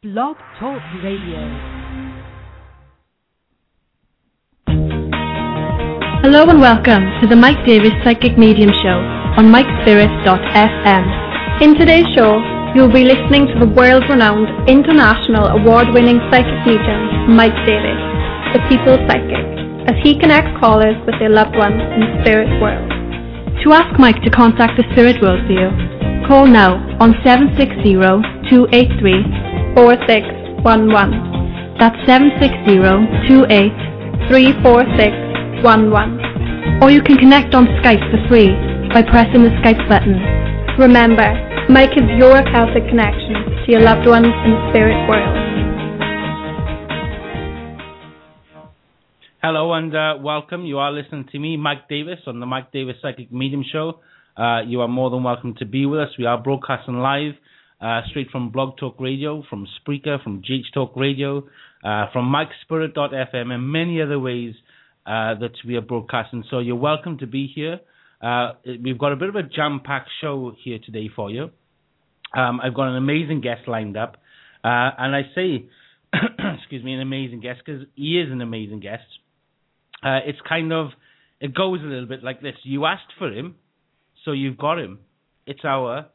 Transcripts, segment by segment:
Blog Talk Radio. Hello and welcome to the Mike Davis Psychic Medium Show on MikeSpirit.fm. In today's show, you'll be listening to the world-renowned, international, award-winning psychic medium, Mike Davis, the People's Psychic, as he connects callers with their loved ones in the spirit world. To ask Mike to contact the spirit world for you, call now on 760-283-4611. That's 760-283-4611. Or you can connect on Skype for free by pressing the Skype button. Remember, Mike is your Celtic connection to your loved ones in the spirit world. Hello and welcome. You are listening to me, Mike Davis, on the Mike Davis Psychic Medium Show. You are more than welcome to be with us. We are broadcasting live straight from Blog Talk Radio, from Spreaker, from GH Talk Radio, from MikeSpirit.fm, and many other ways that we are broadcasting. So you're welcome to be here. We've got a bit of a jam-packed show here today for you. I've got an amazing guest lined up. And I say, excuse me, an amazing guest because he is an amazing guest. It goes a little bit like this. You asked for him, so you've got him. It's one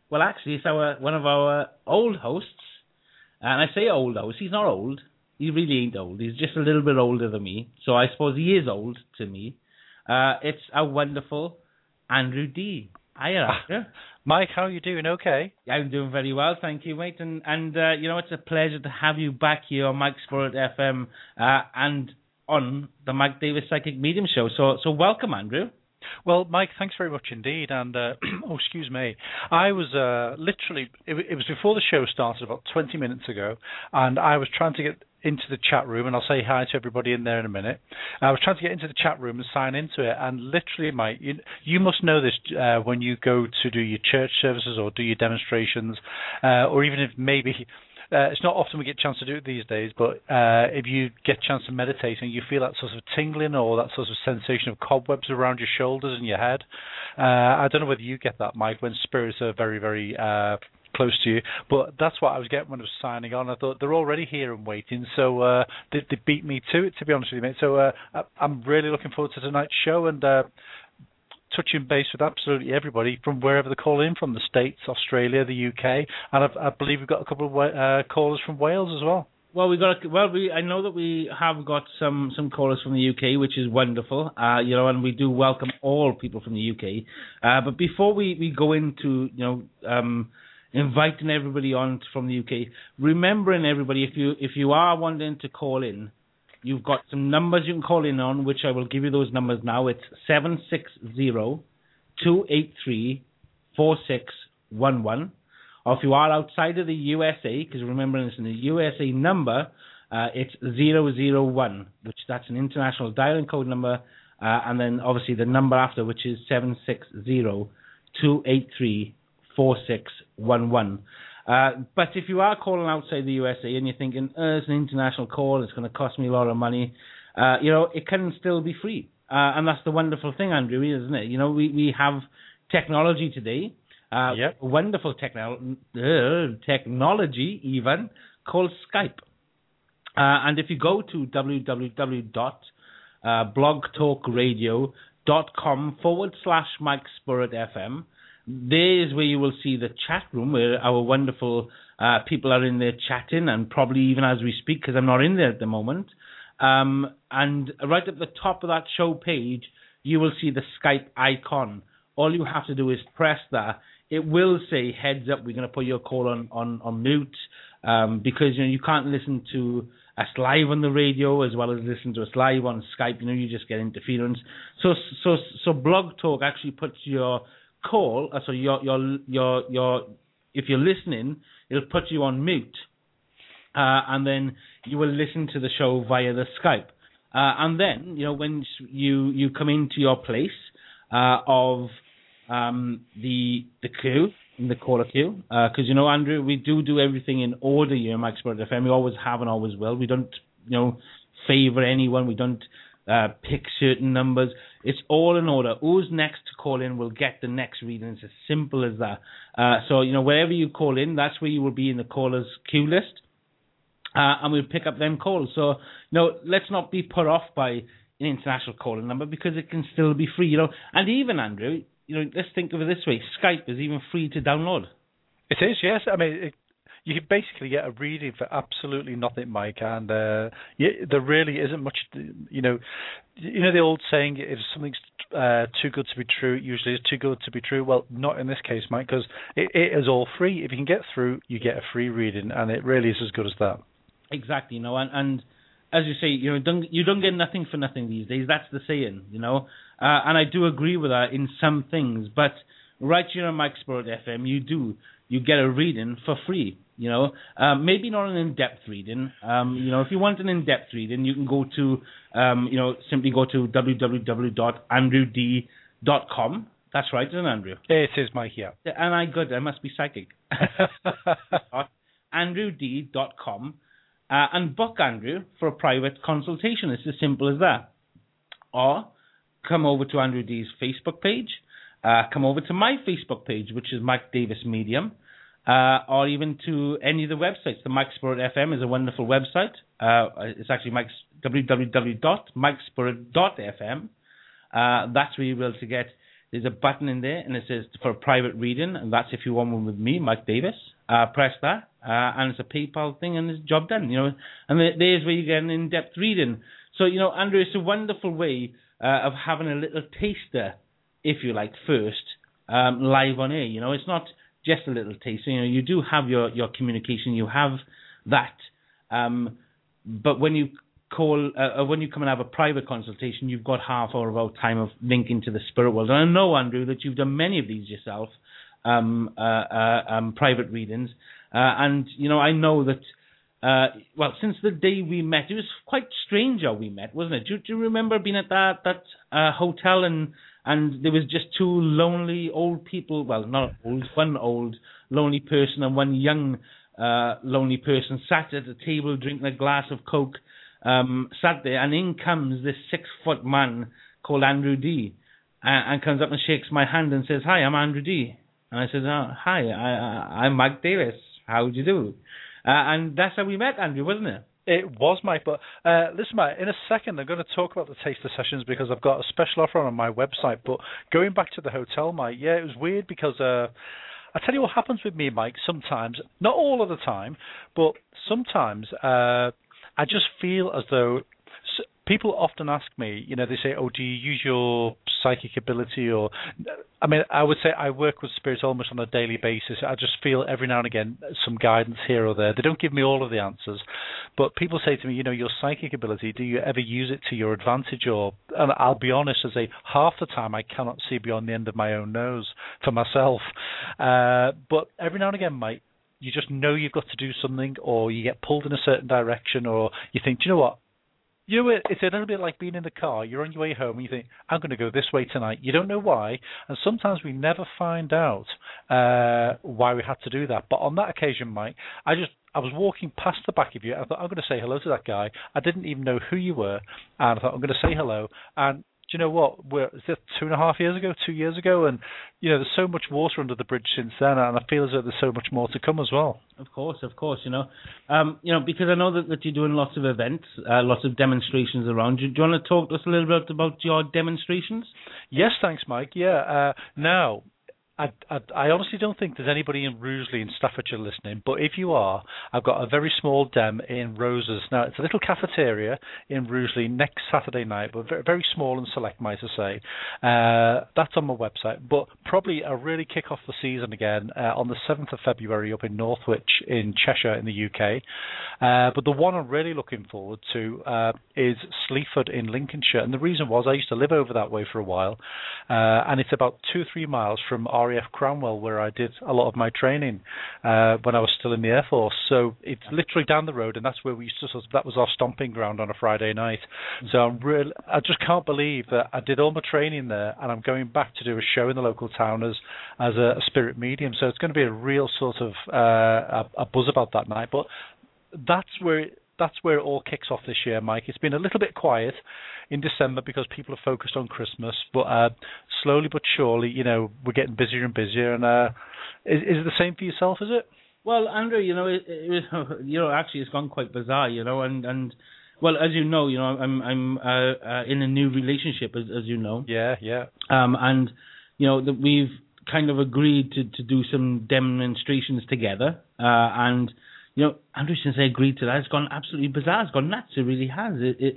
of our old hosts. And I say old host, he's not old. He really ain't old. He's just a little bit older than me. So I suppose he is old to me. It's our wonderful Andrew D. Hiya, Andrew. Mike, how are you doing? Okay. I'm doing very well, thank you, mate. And it's a pleasure to have you back here on Mike Spirit FM and on the Mike Davis Psychic Medium Show. So welcome, Andrew. Well, Mike, thanks very much indeed. And, excuse me, I was literally, it was before the show started about 20 minutes ago, and I was trying to get into the chat room, and I'll say hi to everybody in there in a minute. I was trying to get into the chat room and sign into it, and literally, Mike, you must know this when you go to do your church services or do your demonstrations, or even if maybe... it's not often we get a chance to do it these days, but if you get a chance to meditate and you feel that sort of tingling or that sort of sensation of cobwebs around your shoulders and your head, I don't know whether you get that, Mike, when spirits are very, very close to you, but that's what I was getting when I was signing on. I thought they're already here and waiting, so they beat me to it, to be honest with you, mate. So I'm really looking forward to tonight's show and touching base with absolutely everybody from wherever they're calling in from, the States, Australia, the UK, and I believe we've got a couple of callers from Wales as well. Well, I know that we have got some callers from the UK, which is wonderful, and we do welcome all people from the UK. But before we go into, inviting everybody on from the UK, remembering everybody, if you are wanting to call in, you've got some numbers you can call in on, which I will give you those numbers now. It's 760-283-4611. Or if you are outside of the USA, because remember it's in the USA number, it's 001, which that's an international dialing code number, and then obviously the number after, which is 760-283-4611. But if you are calling outside the USA and you're thinking, it's an international call, it's going to cost me a lot of money, it can still be free. And that's the wonderful thing, Andrew, isn't it? We have technology today, yep. Wonderful technology even, called Skype. And if you go to www.blogtalkradio.com/MikeSpiritFM, there is where you will see the chat room where our wonderful people are in there chatting, and probably even as we speak, because I'm not in there at the moment. And right at the top of that show page, you will see the Skype icon. All you have to do is press that. It will say, heads up, we're going to put your call on mute, because you can't listen to us live on the radio as well as listen to us live on Skype. You just get interference. So Blog Talk actually puts your call, so your if you're listening, it'll put you on mute, and then you will listen to the show via the Skype, and then when you come into your place of the queue, in the caller queue, because Andrew, we do everything in order here in Mike Spirit FM. We always have and always will. We don't favor anyone. We don't pick certain numbers. It's all in order. Who's next to call in will get the next reading. It's as simple as that. So, wherever you call in, that's where you will be in the caller's queue list. and we'll pick up them calls. So, let's not be put off by an international calling number because it can still be free, And even, Andrew, let's think of it this way. Skype is even free to download. It is, yes. I mean, you basically get a reading for absolutely nothing, Mike, and there really isn't much, the old saying, if something's too good to be true, it usually is too good to be true. Well, not in this case, Mike, because it is all free. If you can get through, you get a free reading, and it really is as good as that. Exactly, and as you say, you don't get nothing for nothing these days. That's the saying, and I do agree with that in some things, but right here on Mike Spirit FM, you get a reading for free. Maybe not an in-depth reading. If you want an in-depth reading, you can go to, simply go to www.andrewd.com. That's right, isn't it, Andrew? It is, Mike, yeah. And I must be psychic. andrewd.com. And book Andrew for a private consultation. It's as simple as that. Or come over to Andrew D's Facebook page. Come over to my Facebook page, which is Mike Davis Medium. Or even to any of the websites. The Mike Spirit FM is a wonderful website. It's actually www.mikespirit.fm. That's where you'll be able to get. There's a button in there, and it says for a private reading, and that's if you want one with me, Mike Davis. Press that, and it's a PayPal thing, and it's job done. And there's where you get an in-depth reading. So Andrew, it's a wonderful way of having a little taster, if you like, first live on air. It's not just a little taster. You do have your communication, you have that. But when you when you come and have a private consultation, you've got half hour of our time of linking to the spirit world. And I know, Andrew, that you've done many of these yourself, private readings. And, I know that, since the day we met, it was quite strange how we met, wasn't it? Do you remember being at that hotel and there was just two lonely old people, well, not old, one old lonely person and one young lonely person sat at a table drinking a glass of Coke, sat there, and in comes this 6-foot man called Andrew D. And comes up and shakes my hand and says, "Hi, I'm Andrew D." And I said, "Oh, hi, I'm Mike Davis. How do you do?" And that's how we met, Andrew, wasn't it? It was, Mike, but listen, Mike, in a second I'm going to talk about the taster sessions because I've got a special offer on my website. But going back to the hotel, Mike, yeah, it was weird because I tell you what happens with me, Mike, sometimes, not all of the time, but sometimes I just feel as though people often ask me, they say, "Oh, do you use your psychic ability?" Or, I would say I work with spirits almost on a daily basis. I just feel every now and again some guidance here or there. They don't give me all of the answers, but people say to me, your psychic ability, do you ever use it to your advantage? And I'll be honest and say half the time I cannot see beyond the end of my own nose for myself. But every now and again, Mike, you just know you've got to do something, or you get pulled in a certain direction, or you think, do you know what? It's a little bit like being in the car. You're on your way home and you think, I'm going to go this way tonight. You don't know why. And sometimes we never find out why we had to do that. But on that occasion, Mike, I was walking past the back of you. I thought, I'm going to say hello to that guy. I didn't even know who you were. And I thought, I'm going to say hello. And do you know what? Is it 2.5 years ago, 2 years ago? And, there's so much water under the bridge since then. And I feel as though there's so much more to come as well. Of course, because I know that you're doing lots of events, lots of demonstrations around. Do you want to talk to us a little bit about your demonstrations? Yes, thanks, Mike. Yeah. Now, I honestly don't think there's anybody in Rugeley in Staffordshire listening, but if you are, I've got a very small dem in Roses. Now, it's a little cafeteria in Rugeley next Saturday night, but very, very small and select, might I say. That's on my website, but probably I'll really kick off the season again on the 7th of February up in Northwich in Cheshire in the UK. But the one I'm really looking forward to is Sleaford in Lincolnshire, and the reason was I used to live over that way for a while, and it's about 2-3 miles from RAF Cranwell, where I did a lot of my training when I was still in the Air Force. So it's literally down the road, and that's where we used to. That was our stomping ground on a Friday night. So I just can't believe that I did all my training there, and I'm going back to do a show in the local town as a spirit medium. So it's going to be a real sort of a buzz about that night. But that's where it all kicks off this year, Mike. It's been a little bit quiet in December because people are focused on Christmas, but slowly but surely, we're getting busier and busier. And is it the same for yourself, is it? Well, Andrew, actually, it's gone quite bizarre, and well, as you know, I'm in a new relationship, as you know. Yeah. And that we've kind of agreed to do some demonstrations together, and Andrew, since I agreed to that, it's gone absolutely bizarre. It's gone nuts. It really has.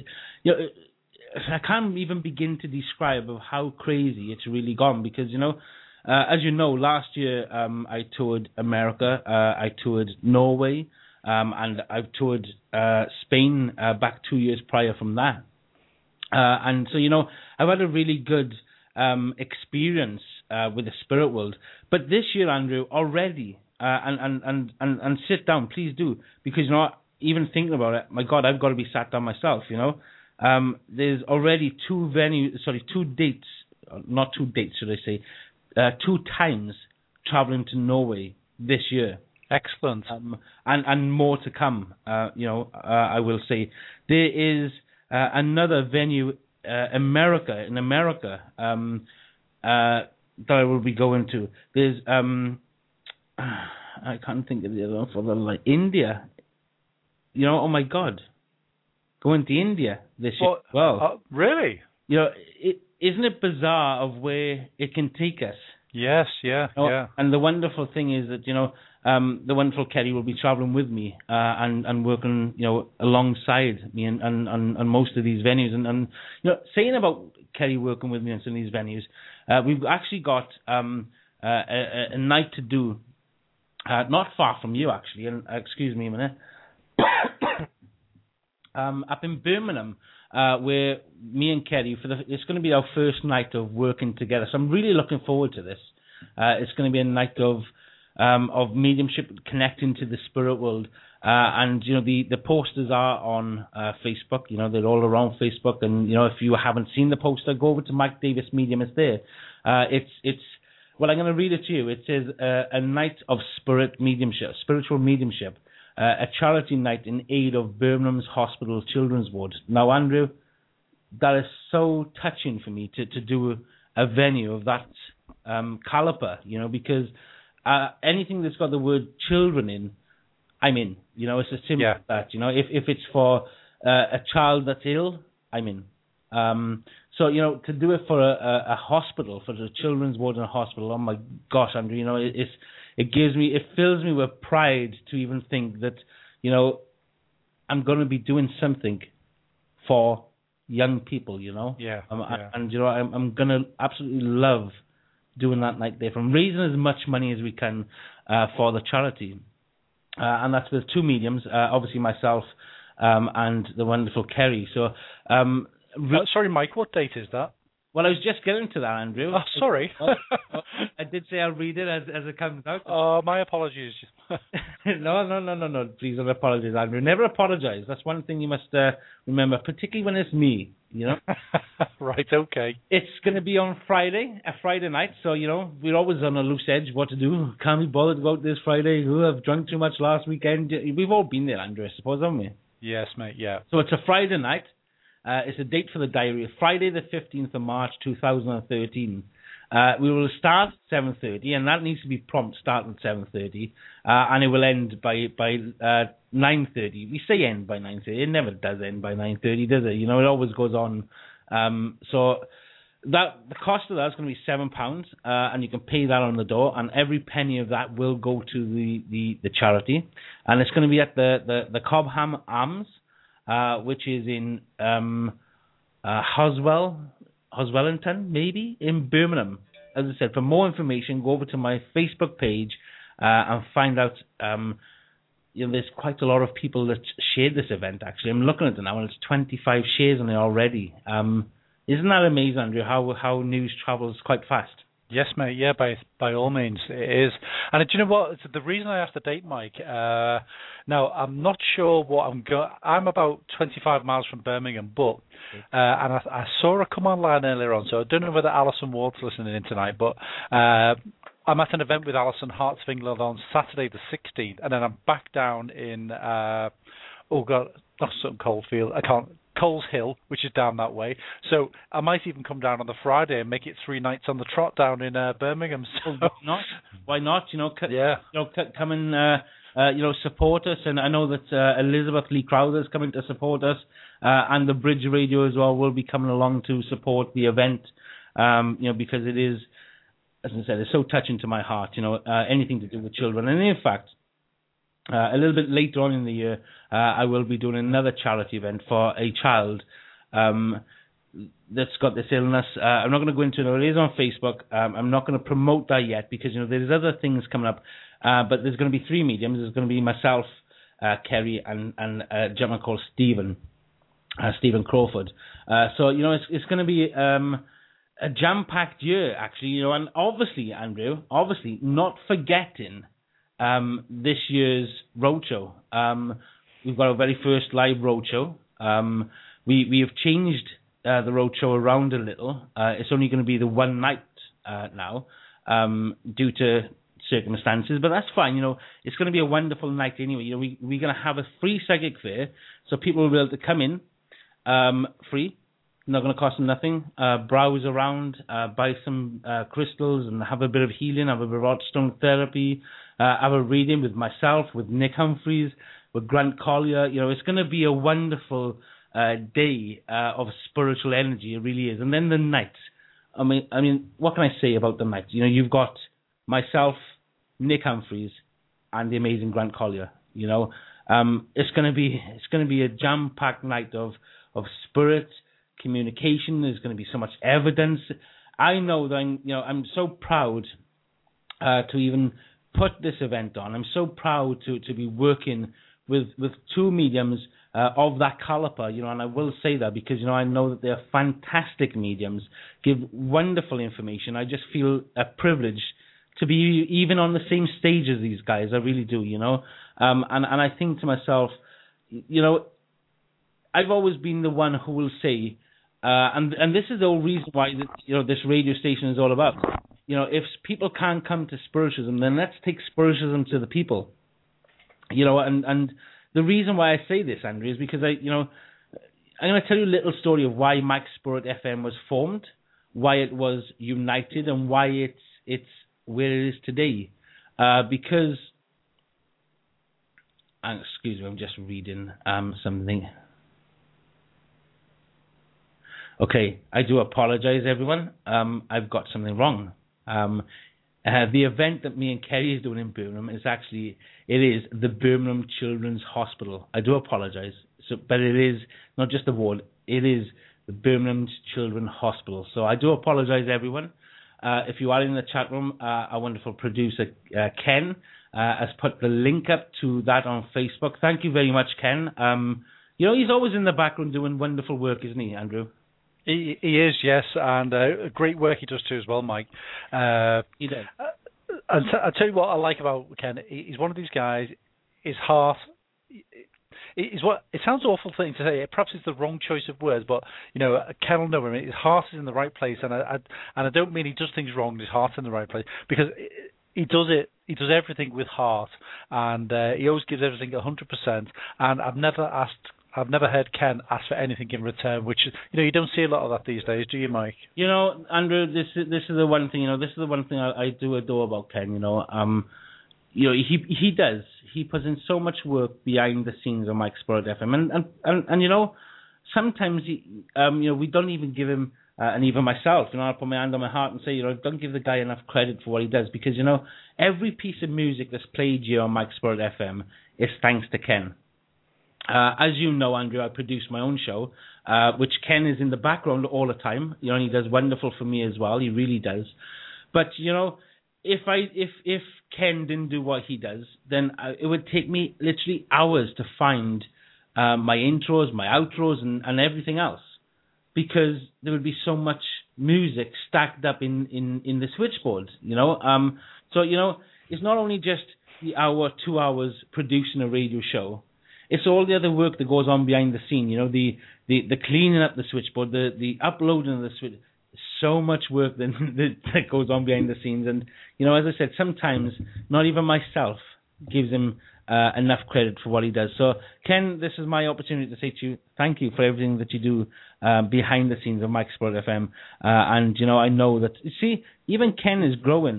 I can't even begin to describe of how crazy it's really gone because as you know, last year I toured America, I toured Norway, and I've toured Spain back 2 years prior from that, and so I've had a really good experience with the spirit world. But this year, Andrew, already, and sit down, please do, because even thinking about it, my God, I've got to be sat down myself. There's already two dates, not two dates, should I say, 2 times traveling to Norway this year. Excellent. And more to come. I will say there is another venue, in America, that I will be going to. There's I can't think of the other one for the like India. Oh my God, going to India this year. Well, really? Isn't it bizarre of where it can take us? Yes, yeah. And the wonderful thing is that the wonderful Kerry will be traveling with me and working alongside me and most of these venues and saying about Kerry working with me on some of these venues, we've actually got a night to do not far from you actually, and excuse me a minute, up in Birmingham, where me and Kerry it's going to be our first night of working together. So I'm really looking forward to this. It's going to be a night of mediumship, connecting to the spirit world, and the posters are on Facebook. They're all around Facebook, and if you haven't seen the poster, go over to Mike Davis Medium. It's there. It's well, I'm going to read it to you. It says a night of spiritual mediumship. A charity night in aid of Birmingham's Hospital Children's Ward. Now, Andrew, that is so touching for me to do a venue of that caliber, because anything that's got the word children in, I'm in. It's as simple as that. If it's for a child that's ill, I'm in. So to do it for a hospital, for the children's ward in a hospital, oh my gosh, Andrew, it fills me with pride to even think that, I'm going to be doing something for young people, Yeah. And I'm going to absolutely love doing that night there, from raising as much money as we can for the charity, and that's with 2 mediums, obviously myself and the wonderful Kerry. So. Sorry, Mike, what date is that? Well, I was just getting to that, Andrew. Oh, sorry. I did say I'll read it as it comes out. Oh, my apologies. No. Please don't apologize, Andrew. Never apologize. That's one thing you must remember, particularly when it's me, Right, okay. It's going to be on a Friday night, so, we're always on a loose edge what to do. Can't be bothered to go out this Friday. I've drunk too much last weekend. We've all been there, Andrew, I suppose, haven't we? Yes, mate, yeah. So it's a Friday night. It's a date for the diary, Friday the 15th of March 2013. We will start at 7:30, and that needs to be prompt, start at 7:30, and it will end by 9:30. We say end by 9:30. It never does end by 9:30, does it? It always goes on. So the cost of that is going to be £7, and you can pay that on the door, and every penny of that will go to the charity, and it's going to be at the Cobham Arms, which is in Hoswellington, maybe, in Birmingham. As I said, for more information, go over to my Facebook page and find out. There's quite a lot of people that shared this event, actually. I'm looking at it now, and it's 25 shares on it already. Isn't that amazing, Andrew, how news travels quite fast? Yes, mate. Yeah, by all means, it is. And do you know what? The reason I asked the date, Mike. Now I'm not sure what I'm going. I'm about 25 miles from Birmingham, but and I saw her come online earlier on, so I don't know whether Alison Ward's listening in tonight, but I'm at an event with Alison, Hearts of England, on Saturday the 16th, and then I'm back down in Coles Hill, which is down that way. So I might even come down on the Friday and make it 3 nights on the trot down in Birmingham. So Why not? Come and support us. And I know that Elizabeth Lee Crowther is coming to support us, and the Bridge Radio as well will be coming along to support the event, because it is, as I said, it's so touching to my heart, anything to do with children. And in fact, a little bit later on in the year, I will be doing another charity event for a child that's got this illness. I'm not going to go into it. It is on Facebook. I'm not going to promote that yet because, there's other things coming up. But there's going to be 3 mediums. There's going to be myself, Kerry, and a gentleman called Stephen Crawford. So, it's going to be a jam-packed year, actually, and obviously, Andrew, not forgetting this year's roadshow. We've got our very first live roadshow. We have changed the roadshow around a little. It's only going to be the one night now, due to circumstances, but that's fine. It's going to be a wonderful night anyway. We're going to have a free psychic fair, so people will be able to come in free. Not going to cost them nothing. Browse around, buy some crystals, and have a bit of healing, have a bit of hot stone therapy, have a reading with myself, with Nick Humphreys, with Grant Collier. It's going to be a wonderful day of spiritual energy. It really is. And then the night. I mean, what can I say about the night? You've got myself, Nick Humphreys, and the amazing Grant Collier. It's going to be a jam-packed night of spirit communication. There's going to be so much evidence. I know that I'm so proud to even put this event on. I'm so proud to be working with 2 mediums of that caliber, and I will say that because I know that they're fantastic mediums, give wonderful information. I just feel privileged to be even on the same stage as these guys. I really do, and I think to myself, I've always been the one who will say, and this is the whole reason why this radio station is all about. If people can't come to spiritualism, then let's take spiritualism to the people. And the reason why I say this, Andrew, is because I'm going to tell you a little story of why Mike Spirit FM was formed, why it was united, and why it's where it is today. Because, excuse me, I'm just reading something. Okay, I do apologize, everyone. I've got something wrong. The event that me and Kerry is doing in Birmingham is the Birmingham Children's Hospital. I do apologize, but it is not just the ward. It is the Birmingham Children's Hospital. So I do apologize, everyone. If you are in the chat room, our wonderful producer, Ken, has put the link up to that on Facebook. Thank you very much, Ken. He's always in the background doing wonderful work, isn't he, Andrew? He is, yes, and great work he does too as well, Mike. He does. And I'll tell you what I like about Ken. He's one of these guys. His heart is what it sounds an awful thing to say. Perhaps it's the wrong choice of words, but Ken will know him. His heart is in the right place, and I don't mean he does things wrong. His heart's in the right place because he does it. He does everything with heart, and he always gives everything 100%. And I've never heard Ken ask for anything in return, which you don't see a lot of that these days, do you, Mike? Andrew, this is the one thing. This is the one thing I do adore about Ken. He does. He puts in so much work behind the scenes of Mike Spirit FM, and sometimes we don't even give him. And even myself, I put my hand on my heart and say, don't give the guy enough credit for what he does, because every piece of music that's played here on Mike Spirit FM is thanks to Ken. As you know, Andrew, I produce my own show, which Ken is in the background all the time. And he does wonderful for me as well. He really does. But if Ken didn't do what he does, then it would take me literally hours to find my intros, my outros, and everything else, because there would be so much music stacked up in the switchboard. So it's not only just the hour, 2 hours producing a radio show. It's all the other work that goes on behind the scene, the cleaning up the switchboard, the uploading of the switch. So much work that goes on behind the scenes. And, as I said, sometimes not even myself gives him enough credit for what he does. So, Ken, this is my opportunity to say to you, thank you for everything that you do behind the scenes of Mike Spirit FM. And, I know that, even Ken is growing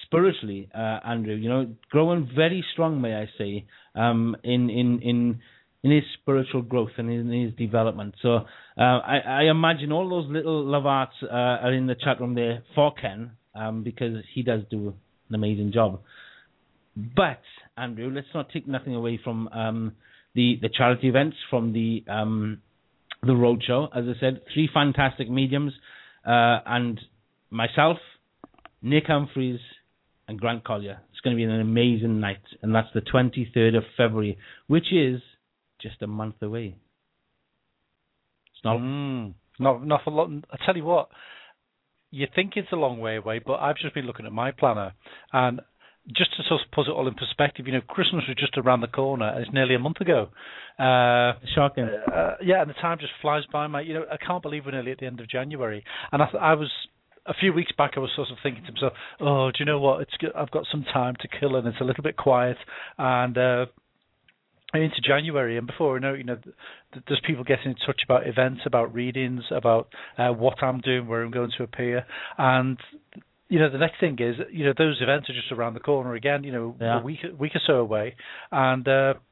spiritually, Andrew. Growing very strong, may I say, in his spiritual growth and in his development. So I imagine all those little love arts are in the chat room there for Ken, because he does do an amazing job. But Andrew, let's not take nothing away from the charity events, from the roadshow. As I said, 3 fantastic mediums, and myself, Nick Humphreys, and Grant Collier. It's going to be an amazing night, and that's the 23rd of February, which is just a month away. It's not for long. I tell you what, you think it's a long way away, but I've just been looking at my planner, and just to sort of put it all in perspective, Christmas was just around the corner, and it's nearly a month ago. Shocking. Yeah, and the time just flies by. I can't believe we're nearly at the end of January, and I was. A few weeks back, I was sort of thinking to myself, "Oh, do you know what? I've got some time to kill, and it's a little bit quiet." And into January, and before there's people getting in touch about events, about readings, about what I'm doing, where I'm going to appear, and the next thing is those events are just around the corner again. A week or so away, and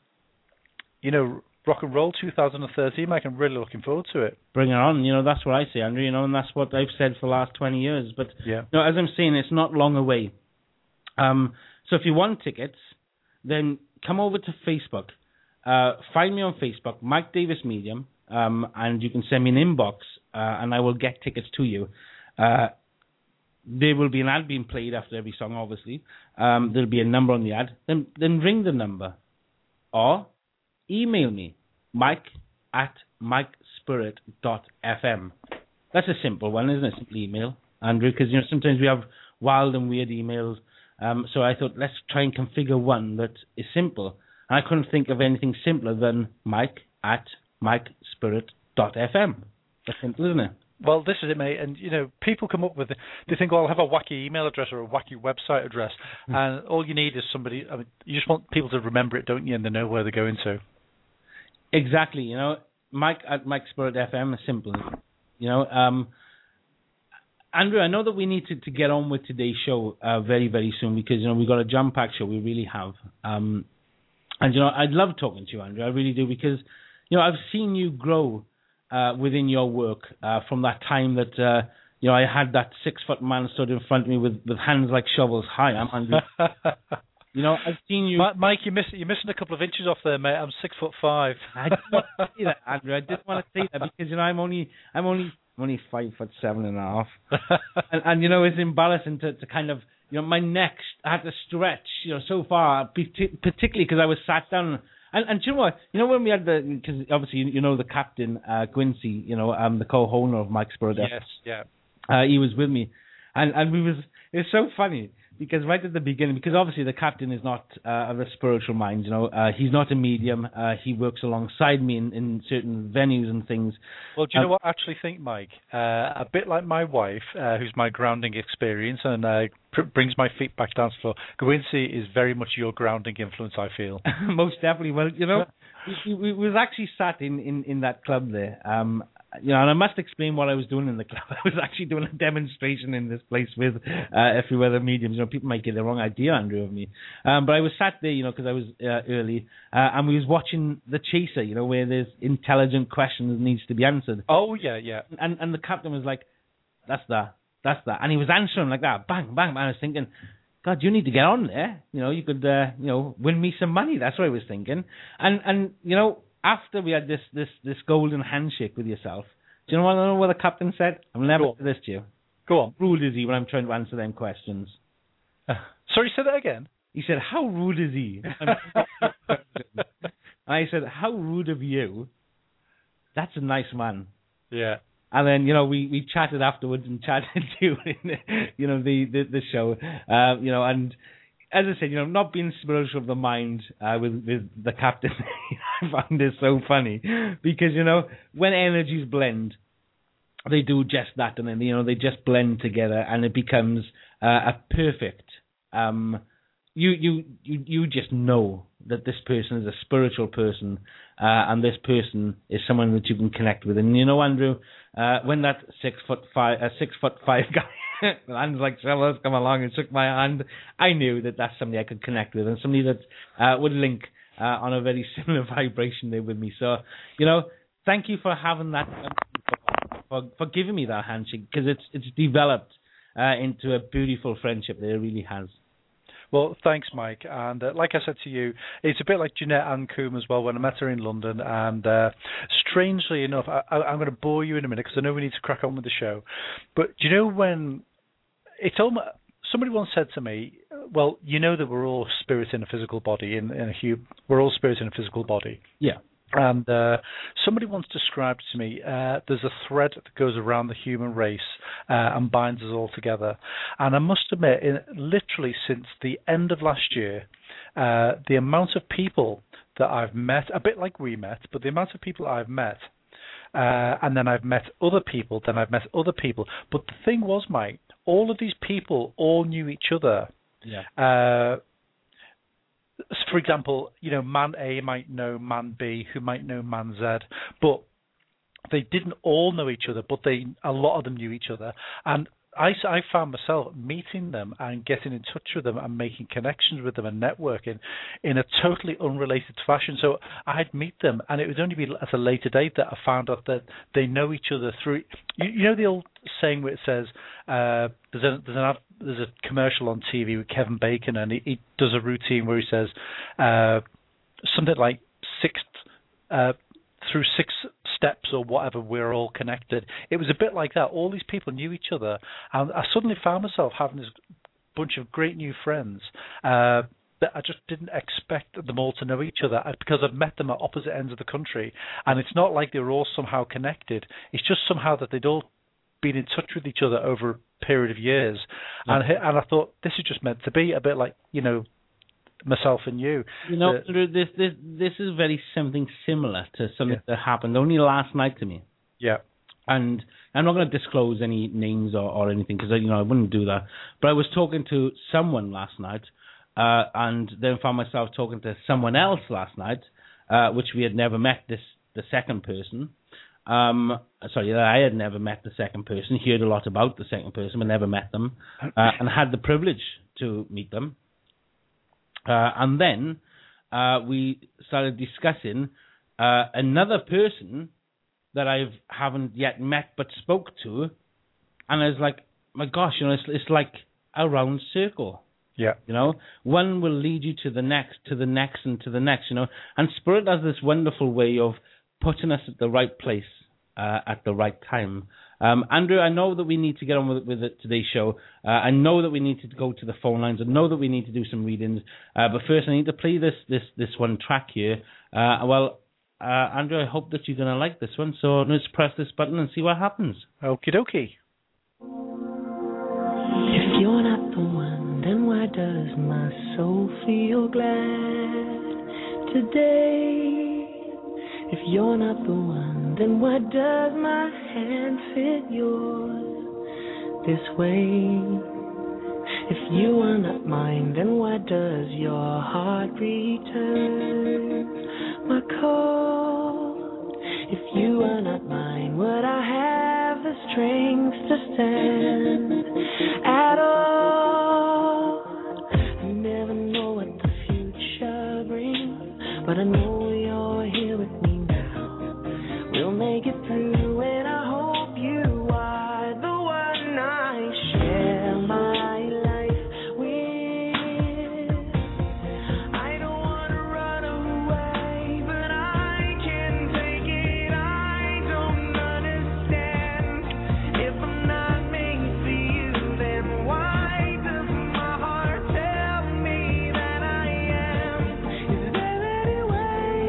Rock and Roll 2013, Mike, I'm really looking forward to it. Bring it on. That's what I say, Andrew, and that's what I've said for the last 20 years. But, as I'm saying, it's not long away. So if you want tickets, then come over to Facebook. Find me on Facebook, Mike Davis Medium, and you can send me an inbox, and I will get tickets to you. There will be an ad being played after every song, obviously. There'll be a number on the ad. Then ring the number. Or email me, mike@mikespirit.fm. That's a simple one, isn't it? Simple email, Andrew, because sometimes we have wild and weird emails. So I thought, let's try and configure one that is simple. And I couldn't think of anything simpler than mike@mikespirit.fm. That's simple, isn't it? Well, this is it, mate. And, people come up with it. They think, I'll have a wacky email address or a wacky website address. And all you need is somebody. You just want people to remember it, don't you? And they know where they're going to. Exactly. Mike@MikeSpirit.fm is simple. Andrew, I know that we need to get on with today's show very, very soon because, we've got a jam-packed show. We really have. And, I'd love talking to you, Andrew. I really do because, I've seen you grow within your work from that time that, I had that 6-foot man stood in front of me with hands like shovels. Hi, I'm Andrew. I've seen you... Mike, you're missing a couple of inches off there, mate. I'm 6'5". I didn't want to say that, Andrew. I didn't want to say that because, I'm only 5'7.5". and it's embarrassing to kind of, my neck, I had to stretch, so far, particularly because I was sat down. And do you know what? When we had because obviously, the captain, Quincy, the co-owner of Mike Spirit. Yes, yeah. He was with me. And it was so funny because right at the beginning, because obviously the captain is not of a spiritual mind, he's not a medium. He works alongside me in certain venues and things. Well, do you know what I actually think, Mike? A bit like my wife, who's my grounding experience and brings my feet back down to the floor. Quincy is very much your grounding influence, I feel. Most definitely. Well, we was actually sat in that club there. And I must explain what I was doing in the club. I was actually doing a demonstration in this place with a few other mediums. People might get the wrong idea, Andrew, of me. But I was sat there, because I was early, and we was watching The Chaser, where there's intelligent questions that needs to be answered. Oh, yeah, yeah. And the captain was like, that's that. And he was answering like that, bang, bang, bang. I was thinking, God, you need to get on there. You could, win me some money. That's what I was thinking. And after we had this golden handshake with yourself, do you know what the captain said? I'm never to this to you. Go on. Rude is he when I'm trying to answer them questions? Sorry, say that again. He said, how rude is he? I said, how rude of you? That's a nice man. Yeah. And then, we chatted afterwards and chatted during, the show, and as I said, not being spiritual of the mind with the captain, I found it so funny because, when energies blend, they do just that, and then, they just blend together and it becomes a perfect, you just know that this person is a spiritual person and this person is someone that you can connect with. And, Andrew, when that 6'5" guy hands like shovels come along and shook my hand, I knew that that's somebody I could connect with and somebody that would link on a very similar vibration there with me. So, thank you for having that, for giving me that handshake, because it's developed into a beautiful friendship. It really has. Well, thanks, Mike. And like I said to you, it's a bit like Jeanette Ann Coombe as well when I met her in London. And strangely enough, I'm going to bore you in a minute because I know we need to crack on with the show. But do you know when somebody once said to me, well, you know that we're all spirit in a physical body, we're all spirit in a physical body. Yeah. And somebody once described to me, there's a thread that goes around the human race and binds us all together. And I must admit, literally since the end of last year, the amount of people that I've met, a bit like we met, but the amount of people I've met, and then I've met other people, then I've met other people. But the thing was, Mike, all of these people all knew each other. Yeah. For example, man A might know man B, who might know man Z, but they didn't all know each other, but a lot of them knew each other. And I found myself meeting them and getting in touch with them and making connections with them and networking in a totally unrelated fashion. So I'd meet them, and it would only be at a later date that I found out that they know each other through. You know the old saying where it says there's a commercial on TV with Kevin Bacon, and he does a routine where he says something like through 6 steps or whatever, we're all connected. It was a bit like that. All these people knew each other, and I suddenly found myself having this bunch of great new friends that I just didn't expect them all to know each other, because I've met them at opposite ends of the country. And it's not like they were all somehow connected. It's just somehow that they'd all been in touch with each other over a period of years. Yeah. And I thought, this is just meant to be, a bit like, myself and you. This is very something similar to something that happened only last night to me. Yeah. And I'm not going to disclose any names or anything, because I wouldn't do that. But I was talking to someone last night, and then found myself talking to someone else last night, which we had never met. The second person. I had never met the second person. Heard a lot about the second person, but never met them, and had the privilege to meet them. And then we started discussing another person that I haven't yet met but spoke to, and I was like, my gosh, it's like a round circle. Yeah. One will lead you to the next, and to the next. And Spirit has this wonderful way of putting us at the right place at the right time. Andrew, I know that we need to get on with today's show. I know that we need to go to the phone lines. I know that we need to do some readings. But first, I need to play this one track here. Andrew, I hope that you're going to like this one. So let's press this button and see what happens. Okie dokie. If you're not the one, then why does my soul feel glad today? If you're not the one, then why does my hand fit yours this way? If you are not mine, then why does your heart return my call? If you are not mine, would I have the strength to stand at all? I never know what the future brings, but I know you're here with me. We'll make it through, and I hope you are the one I share my life with. I don't want to run away, but I can't take it. I don't understand. If I'm not made for you, then why does my heart tell me that I am? Is there any way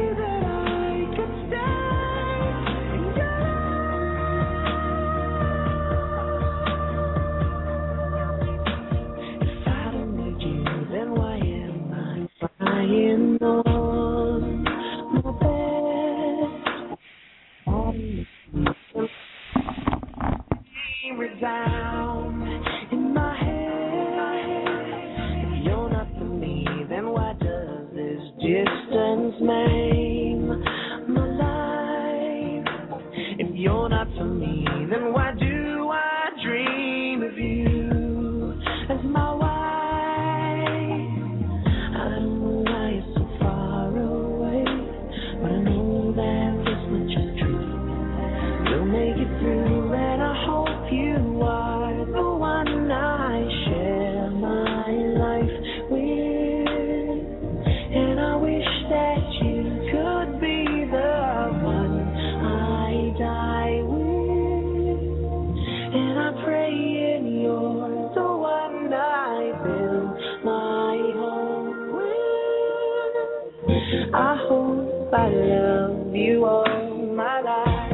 with you all my life.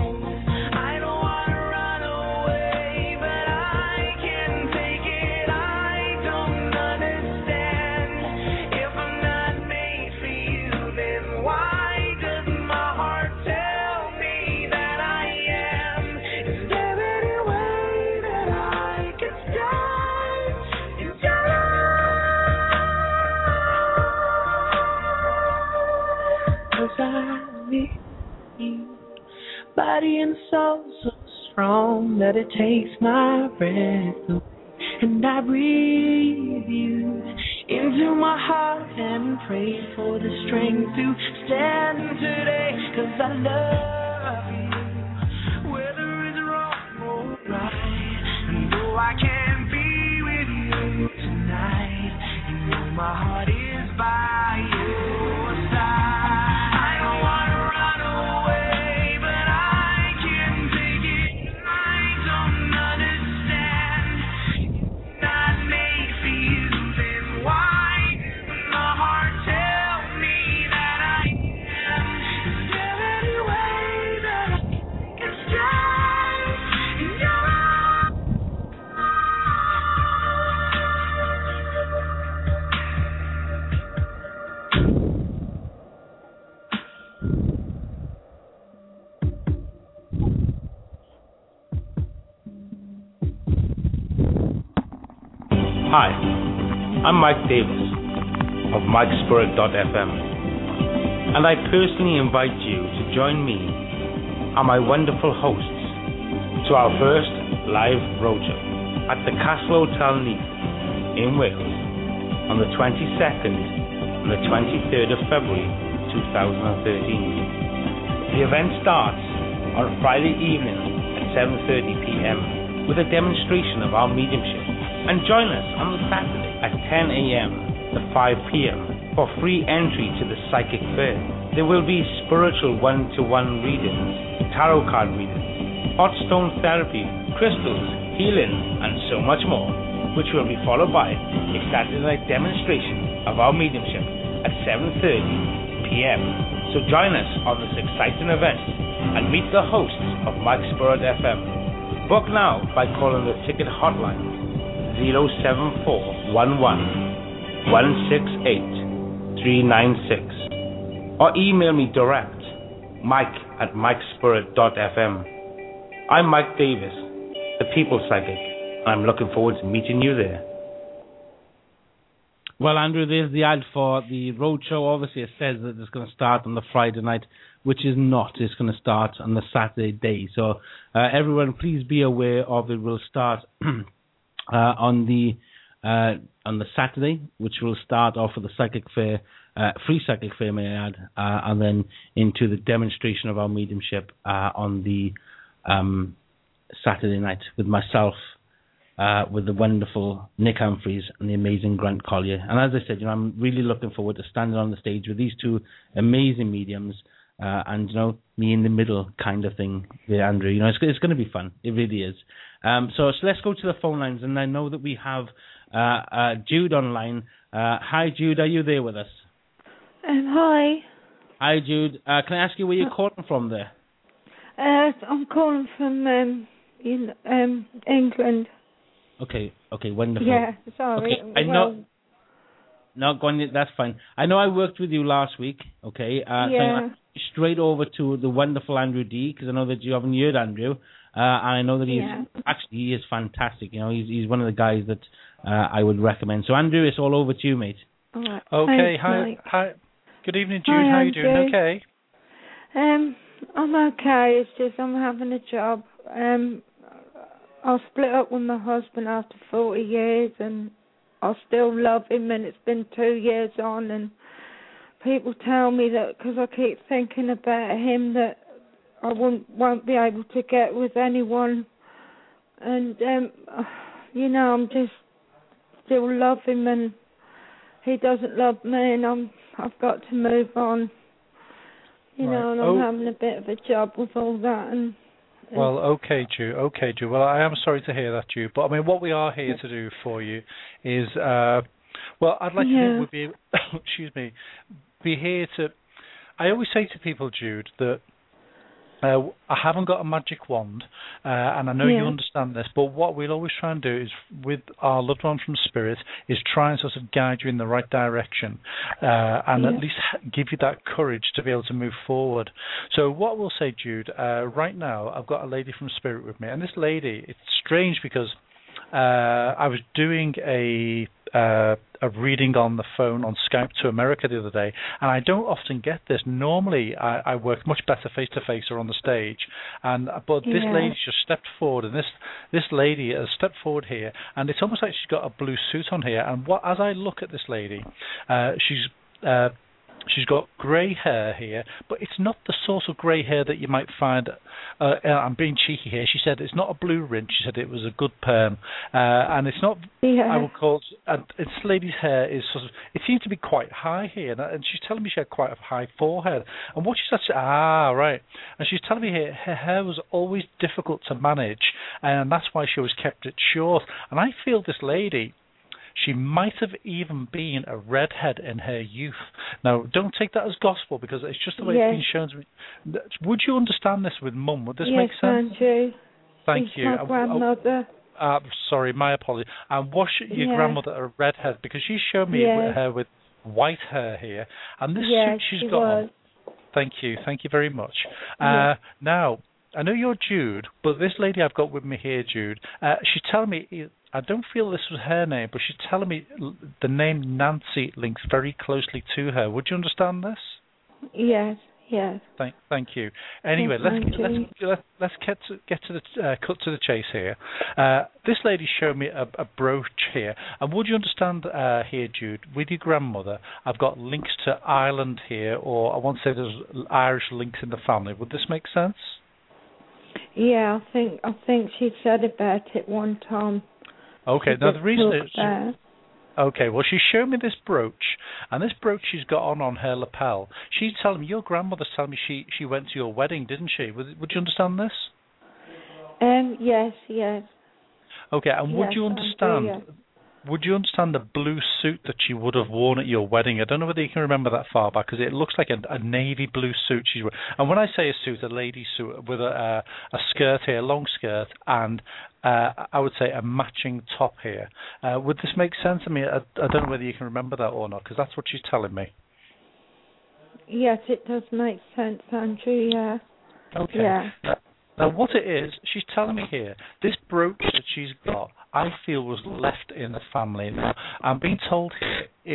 Body and soul so strong that it takes my breath away. And I breathe you into my heart and pray for the strength to stand today. 'Cause I love you, whether it's wrong or right. And though I can't be with you tonight, you know my heart is by your side. Hi, I'm Mike Davis of MikeSpirit.fm, and I personally invite you to join me and my wonderful hosts to our first live roadshow at the Castle Hotel Neath in Wales on the 22nd and the 23rd of February 2013. The event starts on Friday evening at 7:30 p.m. with a demonstration of our mediumship. And join us on the Saturday at 10 a.m. to 5 p.m. for free entry to the Psychic Fair. There will be spiritual one-to-one readings, tarot card readings, hot stone therapy, crystals, healing, and so much more, which will be followed by a Saturday night demonstration of our mediumship at 7:30 p.m. So join us on this exciting event and meet the hosts of Mike Spirit FM. Book now by calling the ticket hotline 07411 or email me direct, mike@mikespirit.fm. I'm Mike Davis, the People's Psychic, and I'm looking forward to meeting you there. Well, Andrew, there's the ad for the roadshow. Obviously, it says that it's going to start on the Friday night, which is not. It's going to start on the Saturday day. So everyone, please be aware of it. Will start on the Saturday, which will start off with the Psychic Fair, free Psychic Fair, may I add, and then into the demonstration of our mediumship on the Saturday night with myself, with the wonderful Nick Humphreys and the amazing Grant Collier. And as I said, I'm really looking forward to standing on the stage with these two amazing mediums, and me in the middle kind of thing with Andrew. It's going to be fun. It really is. So let's go to the phone lines, and I know that we have Jude online. Hi, Jude, are you there with us? Hi. Hi, Jude. Can I ask you where you're calling from there? I'm calling from England. Okay, wonderful. Yeah, sorry. Okay, I know. No, go on, that's fine. I know I worked with you last week, okay? Yeah. So I'm straight over to the wonderful Andrew D, because I know that you haven't heard Andrew, and I know that he is fantastic. He's one of the guys that I would recommend. So Andrew, it's all over to you, mate. All right. Okay, Thanks, hi. Good evening, Jude. Hi, how are you doing? Okay. I'm okay. It's just I'm having a job. I split up with my husband after 40 years, and I still love him, and it's been 2 years on, and people tell me that because I keep thinking about him that I won't be able to get with anyone, and I'm just still love him, and he doesn't love me, and I've got to move on, and I'm having a bit of a job with all that, and. Well, okay, Jude. Well, I am sorry to hear that, Jude. But I mean, what we are here to do for you is, I'd like to think we'd be, be here to. I always say to people, Jude, that I haven't got a magic wand, and I know you understand this, but what we'll always try and do is, with our loved one from Spirit, is try and sort of guide you in the right direction, and at least give you that courage to be able to move forward. So what we'll say, Jude, right now I've got a lady from Spirit with me, and this lady, it's strange because I was doing a reading on the phone on Skype to America the other day, and I don't often get this. Normally, I work much better face to face or on the stage, but this lady just stepped forward, and this lady has stepped forward here, and it's almost like she's got a blue suit on here. And as I look at this lady, she's got grey hair here, but it's not the sort of grey hair that you might find. I'm being cheeky here. She said it's not a blue rinse. She said it was a good perm, and it's not. I would call it. This lady's hair is sort of. It seems to be quite high here, and she's telling me she had quite a high forehead. And what she's actually right, and she's telling me here her hair was always difficult to manage, and that's why she always kept it short. And I feel this lady, she might have even been a redhead in her youth. Now, don't take that as gospel, because it's just the way it's been shown to me. Would you understand this with Mum? Would this make sense? Yes, Andrew. Thank you. My grandmother. Sorry, my apologies. And was your grandmother a redhead? Because she showed me her with white hair here. And this suit she's got on. Thank you. Thank you very much. Now, I know you're Jude, but this lady I've got with me here, Jude, she's telling me, I don't feel this was her name, but she's telling me the name Nancy links very closely to her. Would you understand this? Yes, yes. Thank you. Anyway, let's get to the cut to the chase here. This lady showed me a brooch here, and would you understand here, Jude, with your grandmother, I've got links to Ireland here, or I want to say there's Irish links in the family. Would this make sense? Yeah, I think she said about it one time. Okay, now the reason is... Okay, well, she showed me this brooch, and this brooch she's got on her lapel. She's telling me, your grandmother's telling me she went to your wedding, didn't she? Would you understand this? Yes, yes. Okay, and would you understand... Would you understand the blue suit that she would have worn at your wedding? I don't know whether you can remember that far back, because it looks like a navy blue suit she's wearing. And when I say a suit, a lady suit with a skirt here, a long skirt, and I would say a matching top here. Would this make sense? I mean, I don't know whether you can remember that or not, because that's what she's telling me. Yes, it does make sense, Andrew, yeah. Okay. Yeah. Now, what it is, she's telling me here, this brooch that she's got, I feel was left in the family. Now, I'm being told here,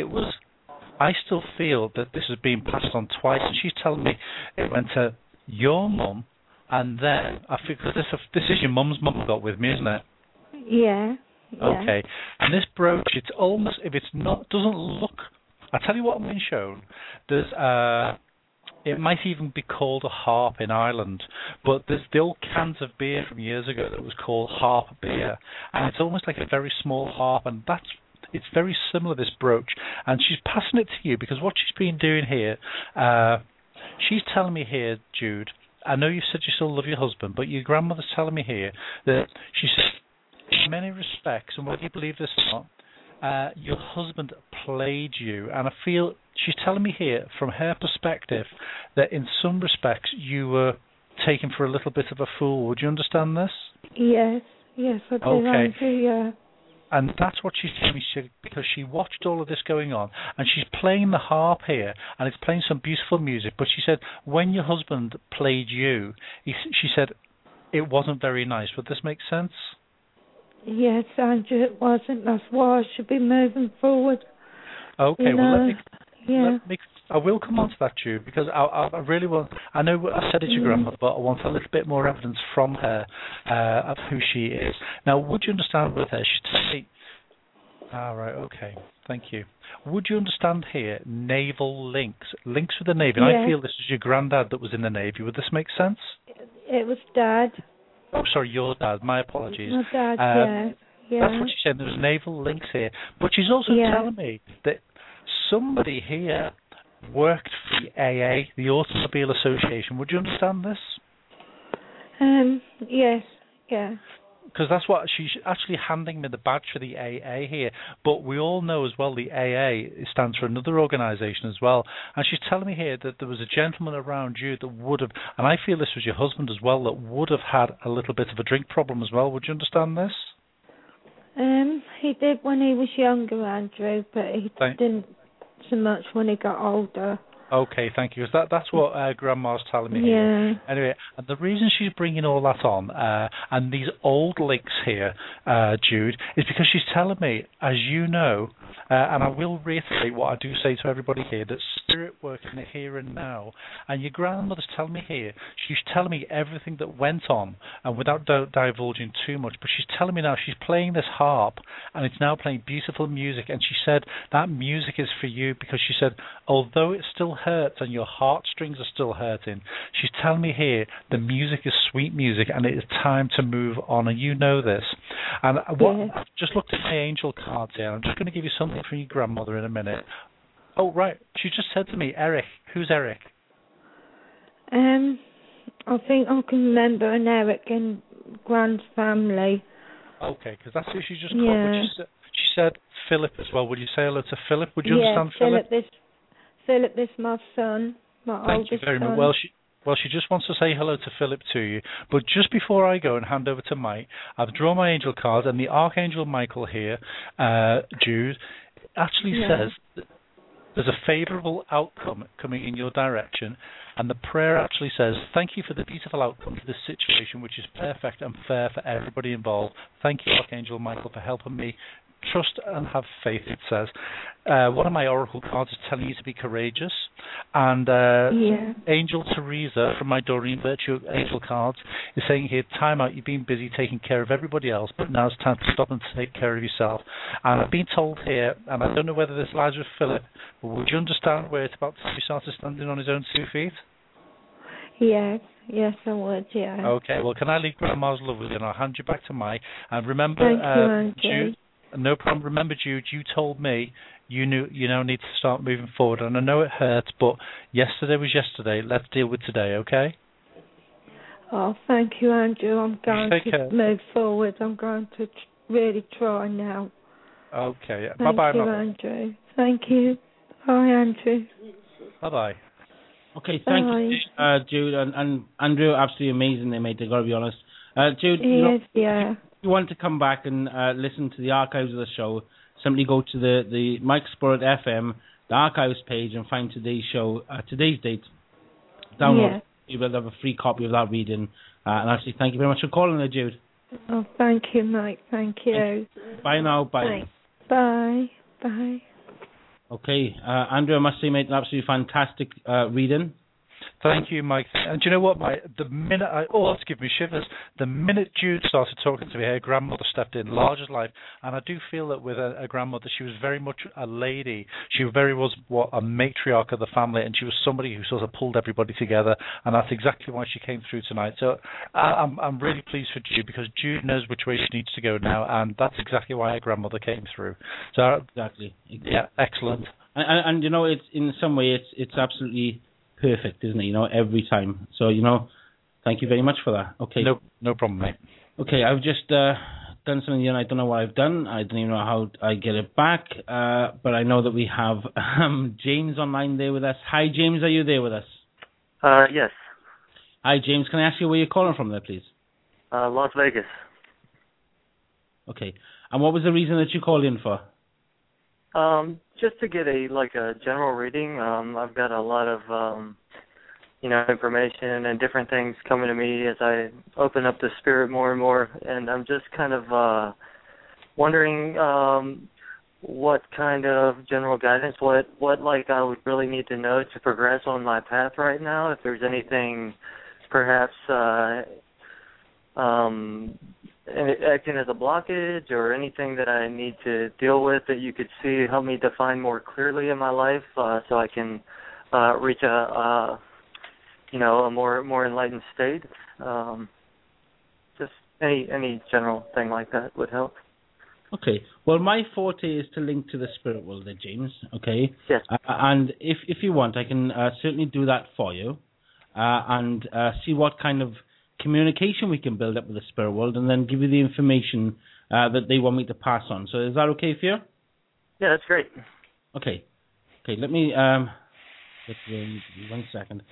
I still feel that this has been passed on twice, and she's telling me it went to your mum, and then, I feel, because this is your mum's mum I've got with me, isn't it? Yeah. Okay. And this brooch, it's almost, if it's not, doesn't look, I'll tell you what I'm being shown, there's, it might even be called a harp in Ireland, but there's the old cans of beer from years ago that was called harp beer, and it's almost like a very small harp, and it's very similar, this brooch, and she's passing it to you, because what she's been doing here, she's telling me here, Jude, I know you said you still love your husband, but your grandmother's telling me here that she says, in many respects, and whether you believe this or not, your husband played you, and I feel she's telling me here, from her perspective, that in some respects you were taken for a little bit of a fool. Would you understand this? Yes, I do. Okay. Yeah. And that's what she's telling me, because she watched all of this going on, and she's playing the harp here, and it's playing some beautiful music, but she said, when your husband played you, she said, it wasn't very nice. Would this make sense? Yes, Andrew, it wasn't. That's why I should be moving forward. Okay, well, I will come on to that, Jude, because I really want... I know I said it to your grandmother, but I want a little bit more evidence from her of who she is. Now, would you understand with her? She'd say... right, okay. Thank you. Would you understand here, naval links? Links with the Navy. And I feel this is your granddad that was in the Navy. Would this make sense? It was Dad. Oh, sorry, your dad. My apologies. My dad, yeah. That's what she said. There's naval links here. But she's also telling me that somebody here worked for the AA, the Automobile Association. Would you understand this? Yes, yeah. because that's what she's actually handing me the badge for the AA here. But we all know as well the AA stands for another organisation as well. And she's telling me here that there was a gentleman around you that would have, and I feel this was your husband as well, that would have had a little bit of a drink problem as well. Would you understand this? He did when he was younger, Andrew, but he didn't so much when he got older. Okay, thank you. That's what Grandma's telling me here. Yeah. Anyway, and the reason she's bringing all that on, and these old links here, Jude, is because she's telling me, as you know, and I will reiterate what I do say to everybody here, that spirit work in the here and now. And your grandmother's telling me here, she's telling me everything that went on, and without divulging too much, but she's telling me now she's playing this harp, and it's now playing beautiful music, and she said that music is for you, because she said, although it still hurts and your heartstrings are still hurting, she's telling me here the music is sweet music and it is time to move on, and you know this. And I've just looked at my angel cards here. I'm just going to give you something from your grandmother in a minute. Oh, right. She just said to me, Eric. Who's Eric? I think I can remember an Eric in Grand's family. Okay, because that's who she just called. But she said Philip as well. Would you say hello to Philip? Would you understand Philip? Philip is my son, my oldest son. Thank you very much. Well, she just wants to say hello to Philip to you. But just before I go and hand over to Mike, I've drawn my angel cards, and the Archangel Michael here, Jude, actually says that there's a favourable outcome coming in your direction, and the prayer actually says, thank you for the beautiful outcome to this situation, which is perfect and fair for everybody involved. Thank you, Archangel Michael, for helping me. Trust and have faith, it says. One of my oracle cards is telling you to be courageous. And Angel Teresa from my Doreen Virtue angel cards is saying here, time out, you've been busy taking care of everybody else, but now it's time to stop and take care of yourself. And I've been told here, and I don't know whether this lies with Philip, but would you understand where it's about to be started standing on his own 2 feet? Yes, I would, yeah. Okay, well, can I leave Grandma's love with you, and I'll hand you back to Mike. And remember, thank you, Jude, no problem. Remember, Jude, you told me you now need to start moving forward. And I know it hurts, but yesterday was yesterday. Let's deal with today, okay? Oh, thank you, Andrew. I'm going to move forward. I'm going to really try now. Okay. Bye-bye, Thank you, Andrew. Thank you. Bye, Andrew. Bye-bye. Okay, thank you, Jude. And Andrew, absolutely amazing, mate. I've got to be honest. Jude, if you want to come back and listen to the archives of the show, simply go to the Mike Spirit FM, the archives page, and find today's show, today's date. Download. You will have a free copy of that reading. And actually, thank you very much for calling there, Jude. Oh, thank you, Mike. Thank you. Bye now. Bye. Thanks. Bye. Bye. Okay, Andrew, I must say, mate, an absolutely fantastic reading. Thank you, Mike. And do you know what, Mike? The minute that's giving me shivers. The minute Jude started talking to me, her grandmother stepped in, large as life. And I do feel that with a grandmother, she was very much a lady. She was a matriarch of the family, and she was somebody who sort of pulled everybody together. And that's exactly why she came through tonight. So I'm really pleased for Jude, because Jude knows which way she needs to go now, and that's exactly why her grandmother came through. So exactly. Yeah, excellent. And you know, it's in some way it's absolutely perfect, isn't it? Every time. So, thank you very much for that. Okay. No problem, mate. Okay, I've just done something, I don't know what I've done. I don't even know how I get it back. But I know that we have James online there with us. Hi, James. Are you there with us? Yes. Hi, James. Can I ask you where you're calling from there, please? Las Vegas. Okay. And what was the reason that you called in for? Just to get a general reading. I've got a lot of, information and different things coming to me as I open up the spirit more and more, and I'm just kind of wondering what kind of general guidance, what I would really need to know to progress on my path right now. If there's anything, perhaps acting as a blockage or anything that I need to deal with that you could see, help me define more clearly in my life, so I can reach a more enlightened state. Just any general thing like that would help. Okay. Well, my forte is to link to the spirit world there, James. Okay. Yes. And if you want, I can certainly do that for you, and see what kind of communication we can build up with the spirit world, and then give you the information that they want me to pass on. So is that okay for you? Yeah, that's great. Okay. Let me 1 second.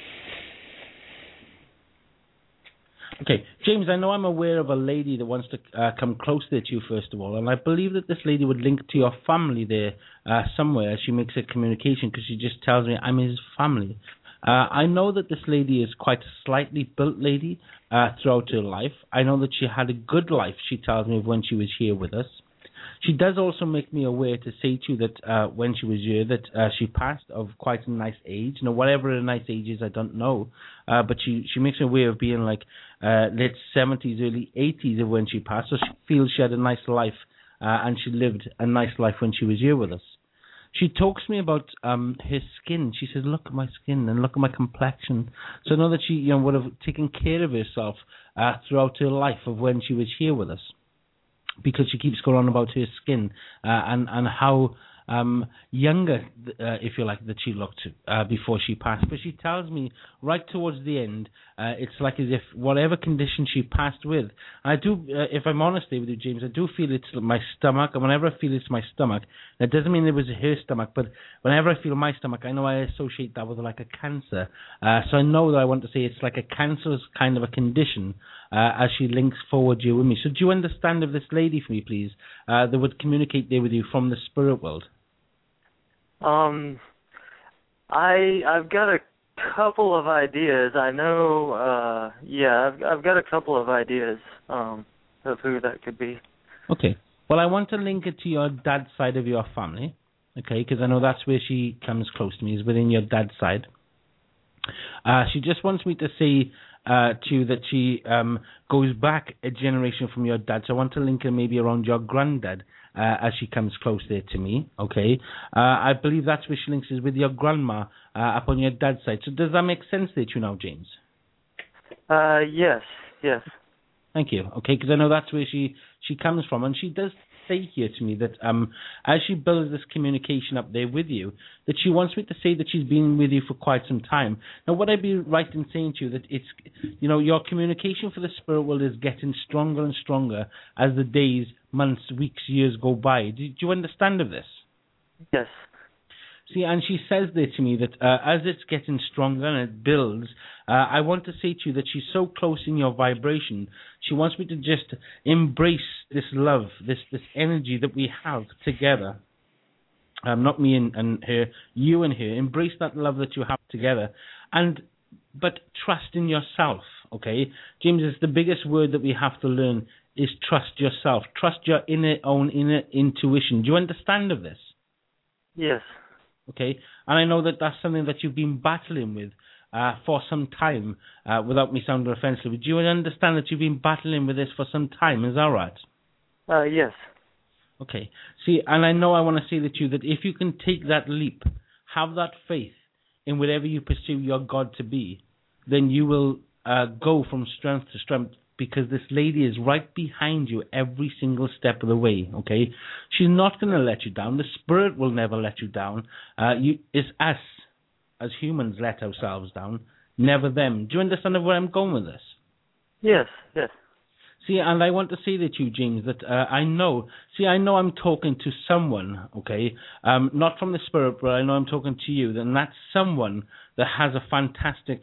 Okay, James, I know I'm aware of a lady that wants to come close to you, first of all, and I believe that this lady would link to your family there somewhere as she makes a communication, because she just tells me I'm his family. I know that this lady is quite a slightly built lady throughout her life. I know that she had a good life, she tells me, when she was here with us. She does also make me aware to say to you that when she was here, that she passed of quite a nice age. Now, whatever a nice age is, I don't know. But she makes me aware of being like late 70s, early 80s of when she passed. So she feels she had a nice life and she lived a nice life when she was here with us. She talks to me about her skin. She says, look at my skin and look at my complexion. So I know that she would have taken care of herself throughout her life of when she was here with us, because she keeps going on about her skin and how younger, if you like, that she looked before she passed. But she tells me right towards the end, it's like as if whatever condition she passed with, I do, if I'm honest with you, James, I do feel it's my stomach, and whenever I feel it's my stomach, that doesn't mean it was her stomach, but whenever I feel my stomach, I know I associate that with like a cancer. So I know that I want to say it's like a cancerous kind of a condition as she links forward here with me. So do you understand of this lady for me, please, that would communicate there with you from the spirit world? I've got a couple of ideas. I know, I've got a couple of ideas of who that could be. Okay. Well, I want to link it to your dad's side of your family, okay, because I know that's where she comes close to me, is within your dad's side. She just wants me to say to you that she goes back a generation from your dad, so I want to link her maybe around your granddad, as she comes close there to me, okay? I believe that's where she links is with your grandma up on your dad's side. So does that make sense there to you now, James? Yes. Thank you, okay, because I know that's where she comes from, and she does say here to me that as she builds this communication up there with you, that she wants me to say that she's been with you for quite some time. Now, would I be right in saying to you that it's, your communication for the spirit world is getting stronger and stronger as the days, months, weeks, years go by? Do you understand of this? Yes. See, and she says there to me that as it's getting stronger and it builds, I want to say to you that she's so close in your vibration. She wants me to just embrace this love, this energy that we have together. Not me and her, you and her. Embrace that love that you have together, but trust in yourself. Okay, James, it's the biggest word that we have to learn is trust yourself. Trust your inner intuition. Do you understand of this? Yes. Okay, and I know that that's something that you've been battling with for some time, without me sounding offensive. Do you understand that you've been battling with this for some time? Is that right? Yes. Okay. See, and I know I want to say that to you that if you can take that leap, have that faith in whatever you pursue your God to be, then you will go from strength to strength, because this lady is right behind you every single step of the way, okay? She's not going to let you down. The spirit will never let you down. It's us, as humans, let ourselves down, never them. Do you understand where I'm going with this? Yes. See, and I want to say that to you, James, that I know I'm talking to someone, okay? Not from the spirit, but I know I'm talking to you, and that's someone that has a fantastic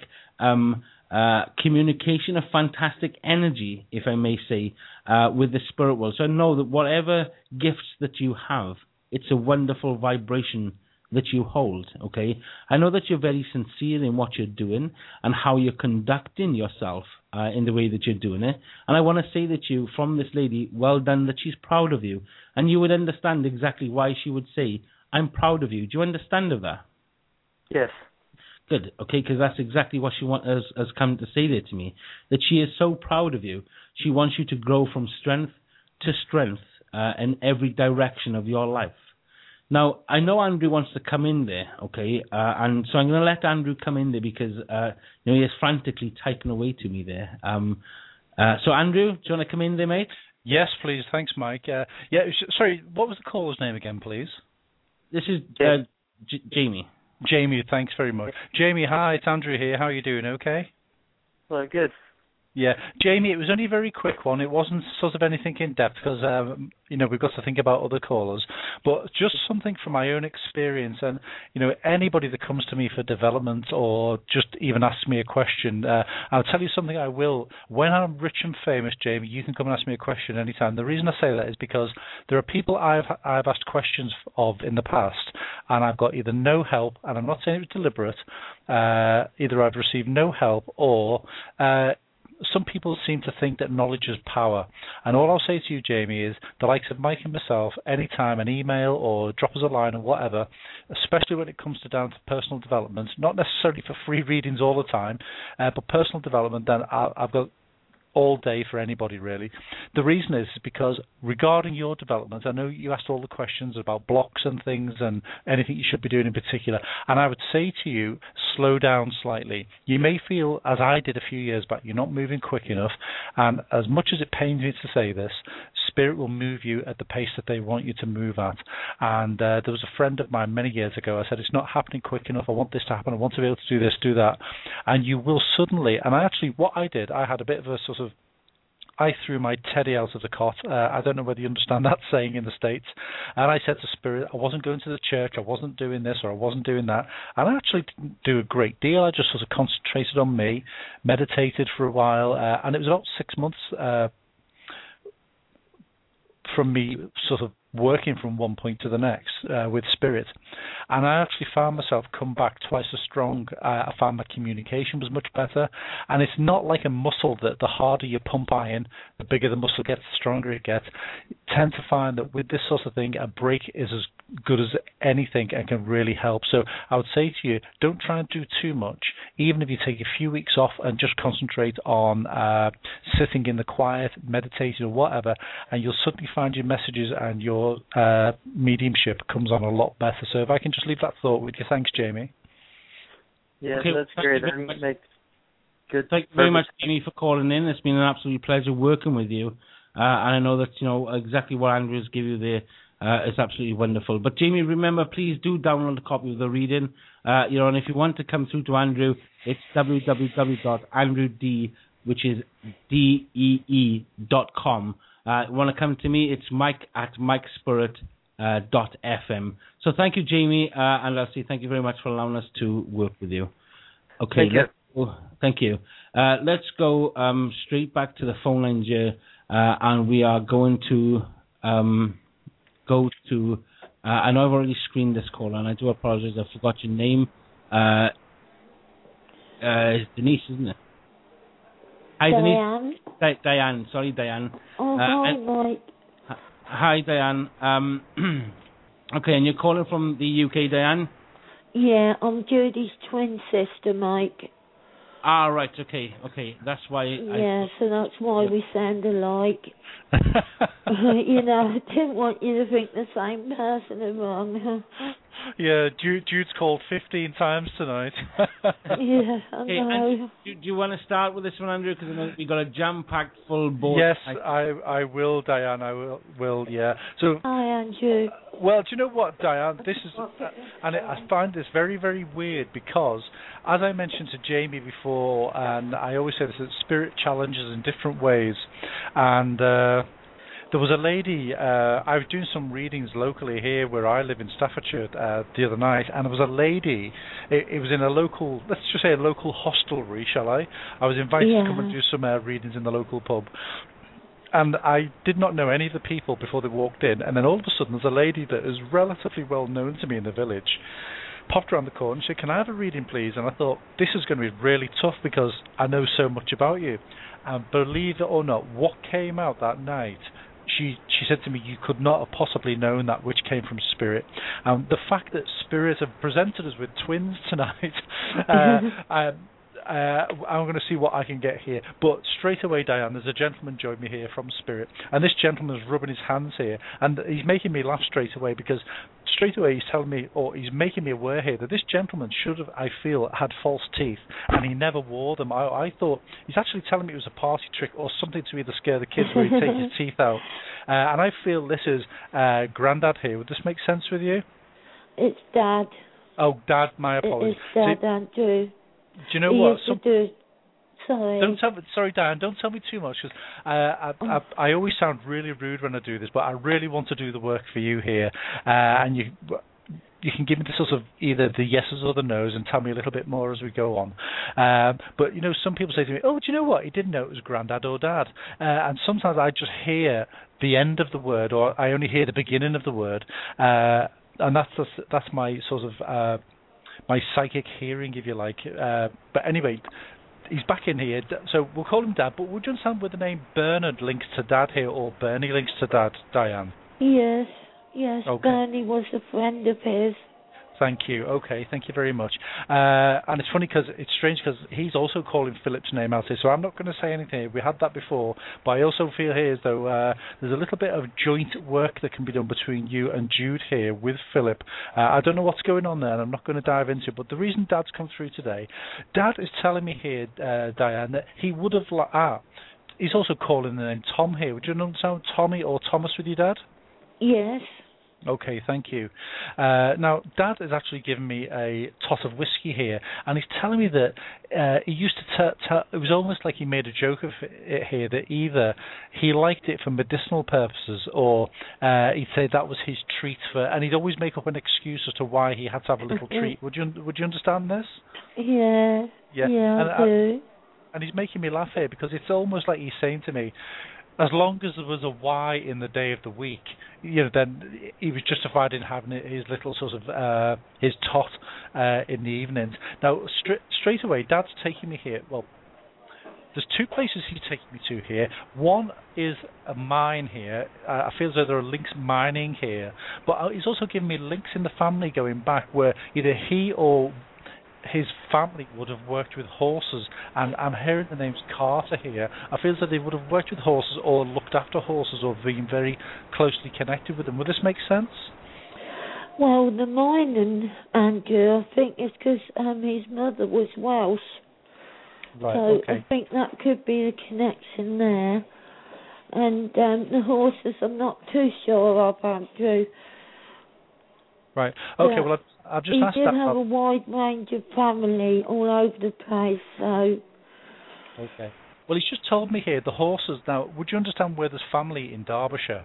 communication, a fantastic energy, if I may say, with the spirit world. So I know that whatever gifts that you have, it's a wonderful vibration that you hold, okay? I know that you're very sincere in what you're doing and how you're conducting yourself in the way that you're doing it. And I want to say that you, from this lady, well done, that she's proud of you. And you would understand exactly why she would say, I'm proud of you. Do you understand of that? Yes. Good, okay, because that's exactly what she has come to say there to me, that she is so proud of you. She wants you to grow from strength to strength in every direction of your life. Now, I know Andrew wants to come in there, okay, and so I'm going to let Andrew come in there because he is frantically typing away to me there. So, Andrew, do you want to come in there, mate? Yes, please. Thanks, Mike. Sorry, what was the caller's name again, please? This is Jamie. Jamie, thanks very much. Jamie, hi, it's Andrew here. How are you doing? Okay? Well, good. Yeah, Jamie, it was only a very quick one. It wasn't sort of anything in depth because, we've got to think about other callers. But just something from my own experience, and, anybody that comes to me for development or just even asks me a question, I'll tell you something I will. When I'm rich and famous, Jamie, you can come and ask me a question anytime. The reason I say that is because there are people I've asked questions of in the past, and I've got either no help, and I'm not saying it was deliberate, either I've received no help or some people seem to think that knowledge is power. And all I'll say to you, Jamie, is the likes of Mike and myself, anytime an email or drop us a line or whatever, especially when it comes down to personal development, not necessarily for free readings all the time, but personal development, then I've got all day for anybody, really. The reason is because regarding your development, I know you asked all the questions about blocks and things and anything you should be doing in particular, and I would say to you, slow down slightly. You may feel, as I did a few years back, you're not moving quick enough, and as much as it pains me to say this, Spirit will move you at the pace that they want you to move at. And there was a friend of mine many years ago, I said, it's not happening quick enough, I want this to happen, I want to be able to do this, do that. And you will suddenly, and what I did, I had a bit of a sort of, I threw my teddy out of the cot. I don't know whether you understand that saying in the States. And I said to Spirit, I wasn't going to the church, I wasn't doing this or I wasn't doing that. And I actually didn't do a great deal. I just sort of concentrated on me, meditated for a while, and it was about 6 months from me sort of working from one point to the next with Spirit. And I actually found myself come back twice as strong. I found my communication was much better. And it's not like a muscle that the harder you pump iron, the bigger the muscle gets, the stronger it gets. You tend to find that with this sort of thing, a break is as good as anything and can really help. So I would say to you, don't try and do too much. Even if you take a few weeks off and just concentrate on sitting in the quiet, meditating or whatever, and you'll suddenly find your messages and your mediumship comes on a lot better. So if I can just leave that thought with you. Thanks, Jamie. Yeah, okay, that's great. That makes good. Thank you very much, Jamie, for calling in. It's been an absolute pleasure working with you. And I know that, exactly what Andrew's given you there is absolutely wonderful. But, Jamie, remember, please do download a copy of the reading. And if you want to come through to Andrew, it's www.andrewd, which is DEE.com. You want to come to me, it's mike@mikespirit.fm. So thank you, Jamie, and I'll say thank you very much for allowing us to work with you. Okay, thank you. Let's go straight back to the phone lines here, and we are going to go to, I know I've already screened this call, and I do apologize, I forgot your name. It's Denise, isn't it? Hi, Denise. Diane. Sorry, Diane. Oh, hi, Mike. Hi, Diane. Okay, and you're calling from the UK, Diane? Yeah, I'm Judy's twin sister, Mike. Ah, right, okay. That's why so that's why we sound alike. I didn't want you to think the same person are wrong. Yeah, Jude's called 15 times tonight. Yeah, I know. Do you want to start with this one, Andrew? Because we've got a jam-packed full board. Yes, I will, Diane. I will. Yeah. So. Hi, Andrew. Well, do you know what, Diane? This is, I find this very, very weird because, as I mentioned to Jamie before, and I always say this, that Spirit challenges in different ways, and. There was a lady, I was doing some readings locally here where I live in Staffordshire the other night, and there was a lady, it was in a local, let's just say a local hostelry, shall I? I was invited to come and do some readings in the local pub. And I did not know any of the people before they walked in, and then all of a sudden there's a lady that is relatively well known to me in the village, popped around the corner and said, can I have a reading please? And I thought, this is going to be really tough because I know so much about you. And believe it or not, what came out that night, she said to me, you could not have possibly known that which came from Spirit. The fact that Spirit have presented us with twins tonight, I'm going to see what I can get here. But straight away, Diane, there's a gentleman joined me here from Spirit, and this gentleman is rubbing his hands here, and he's making me laugh straight away because straight away he's telling me, or he's making me aware here that this gentleman should have, I feel, had false teeth, and he never wore them. I thought he's actually telling me it was a party trick or something to either scare the kids or he'd take his teeth out. And I feel this is Grandad here. Would this make sense with you? It's Dad. Oh, Dad, my apologies. It's Dad, Andrew. Do you know what? Sorry. Sorry, Diane. Don't tell me too much, because I always sound really rude when I do this, but I really want to do the work for you here, and you can give me the sort of either the yeses or the nos and tell me a little bit more as we go on. But some people say to me, "Oh, do you know what? He didn't know it was Grandad or Dad," and sometimes I just hear the end of the word, or I only hear the beginning of the word, and that's my sort of my psychic hearing, if you like. But anyway, he's back in here, so we'll call him Dad. But would you understand where the name Bernard links to Dad here, or Bernie links to Dad, Diane? Yes, Okay. Bernie was a friend of his. Thank you. Okay, thank you very much. And it's funny because it's strange because he's also calling Philip's name out here, so I'm not going to say anything. We had that before, but I also feel here as though there's a little bit of joint work that can be done between you and Jude here with Philip. I don't know what's going on there, and I'm not going to dive into it, but the reason Dad's come through today, Dad is telling me here, Diane, that he would have... he's also calling the name Tom here. Would you understand Tommy or Thomas with you, Dad? Yes. Okay, thank you. Now, Dad has actually given me a tot of whiskey here, and he's telling me that he used to tell. It was almost like he made a joke of it here, that either he liked it for medicinal purposes, or he'd say that was his treat for, and he'd always make up an excuse as to why he had to have a little treat. Would you understand this? Yeah. Yeah, I do. And he's making me laugh here because it's almost like he's saying to me, as long as there was a Y in the day of the week, then he was justified in having his little sort of his tot in the evenings. Now, straight away, Dad's taking me here. Well, there's two places he's taking me to here. One is a mine here. I feel as though there are links mining here, but he's also giving me links in the family going back where either he or his family would have worked with horses, and I'm hearing the names Carter here. I feel as though they would have worked with horses or looked after horses or been very closely connected with them. Would this make sense? Well, the mining, Andrew, I think it's because his mother was Welsh. Right, so okay. I think that could be the connection there. And the horses, I'm not too sure of, Andrew. Right, okay, well, I've just asked that. He did have a wide range of family all over the place, so... Okay. Well, he's just told me here, the horses, now, would you understand where there's family in Derbyshire?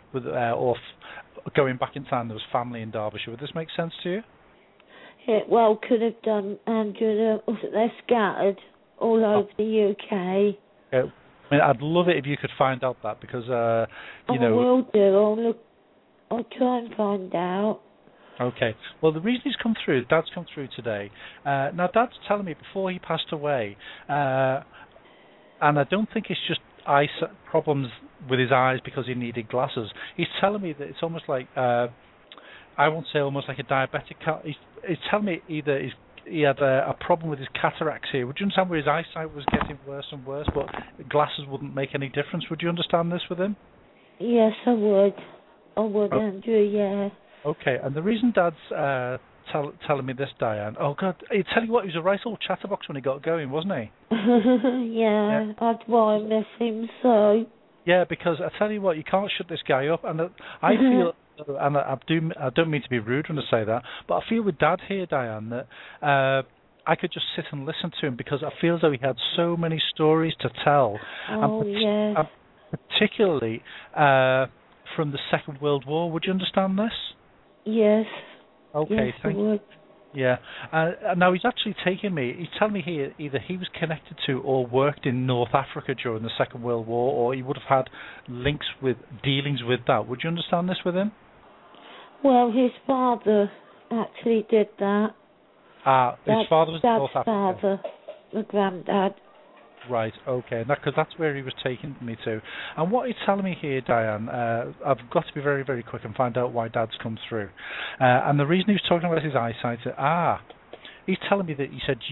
Going back in time, there was family in Derbyshire. Would this make sense to you? Yeah, well, could have done, Andrew. They're scattered all over the UK. I mean, I'd love it if you could find out that, because, I will do. I'll try and find out. Okay. Well, the reason he's come through, Dad's come through today. Now, Dad's telling me before he passed away, and I don't think it's just eye problems with his eyes because he needed glasses. He's telling me that it's almost like, I won't say almost like a diabetic. He's telling me either he had a problem with his cataracts here. Would you understand where his eyesight was getting worse and worse, but glasses wouldn't make any difference? Would you understand this with him? Yes, I would. Andrew, yeah. Okay, and the reason Dad's telling me this, Diane, oh God, I tell you what, he was a right old chatterbox when he got going, wasn't he? yeah, that's why I miss him so. Yeah, because I tell you what, you can't shut this guy up, and I feel, and I don't mean to be rude when I say that, but I feel with Dad here, Diane, that I could just sit and listen to him because I feel as though he had so many stories to tell, and particularly from the Second World War. Would you understand this? Yes. Okay, yes, thank you. Yeah. Now he's actually taking me. He's telling me here either he was connected to or worked in North Africa during the Second World War, or he would have had dealings with that. Would you understand this with him? Well, his father actually did that. His father was in North Africa. Father, the granddad. Right, okay, because that's where he was taking me to. And what he's telling me here, Diane, I've got to be very, very quick and find out why Dad's come through. And the reason he was talking about his eyesight, he's telling me that he said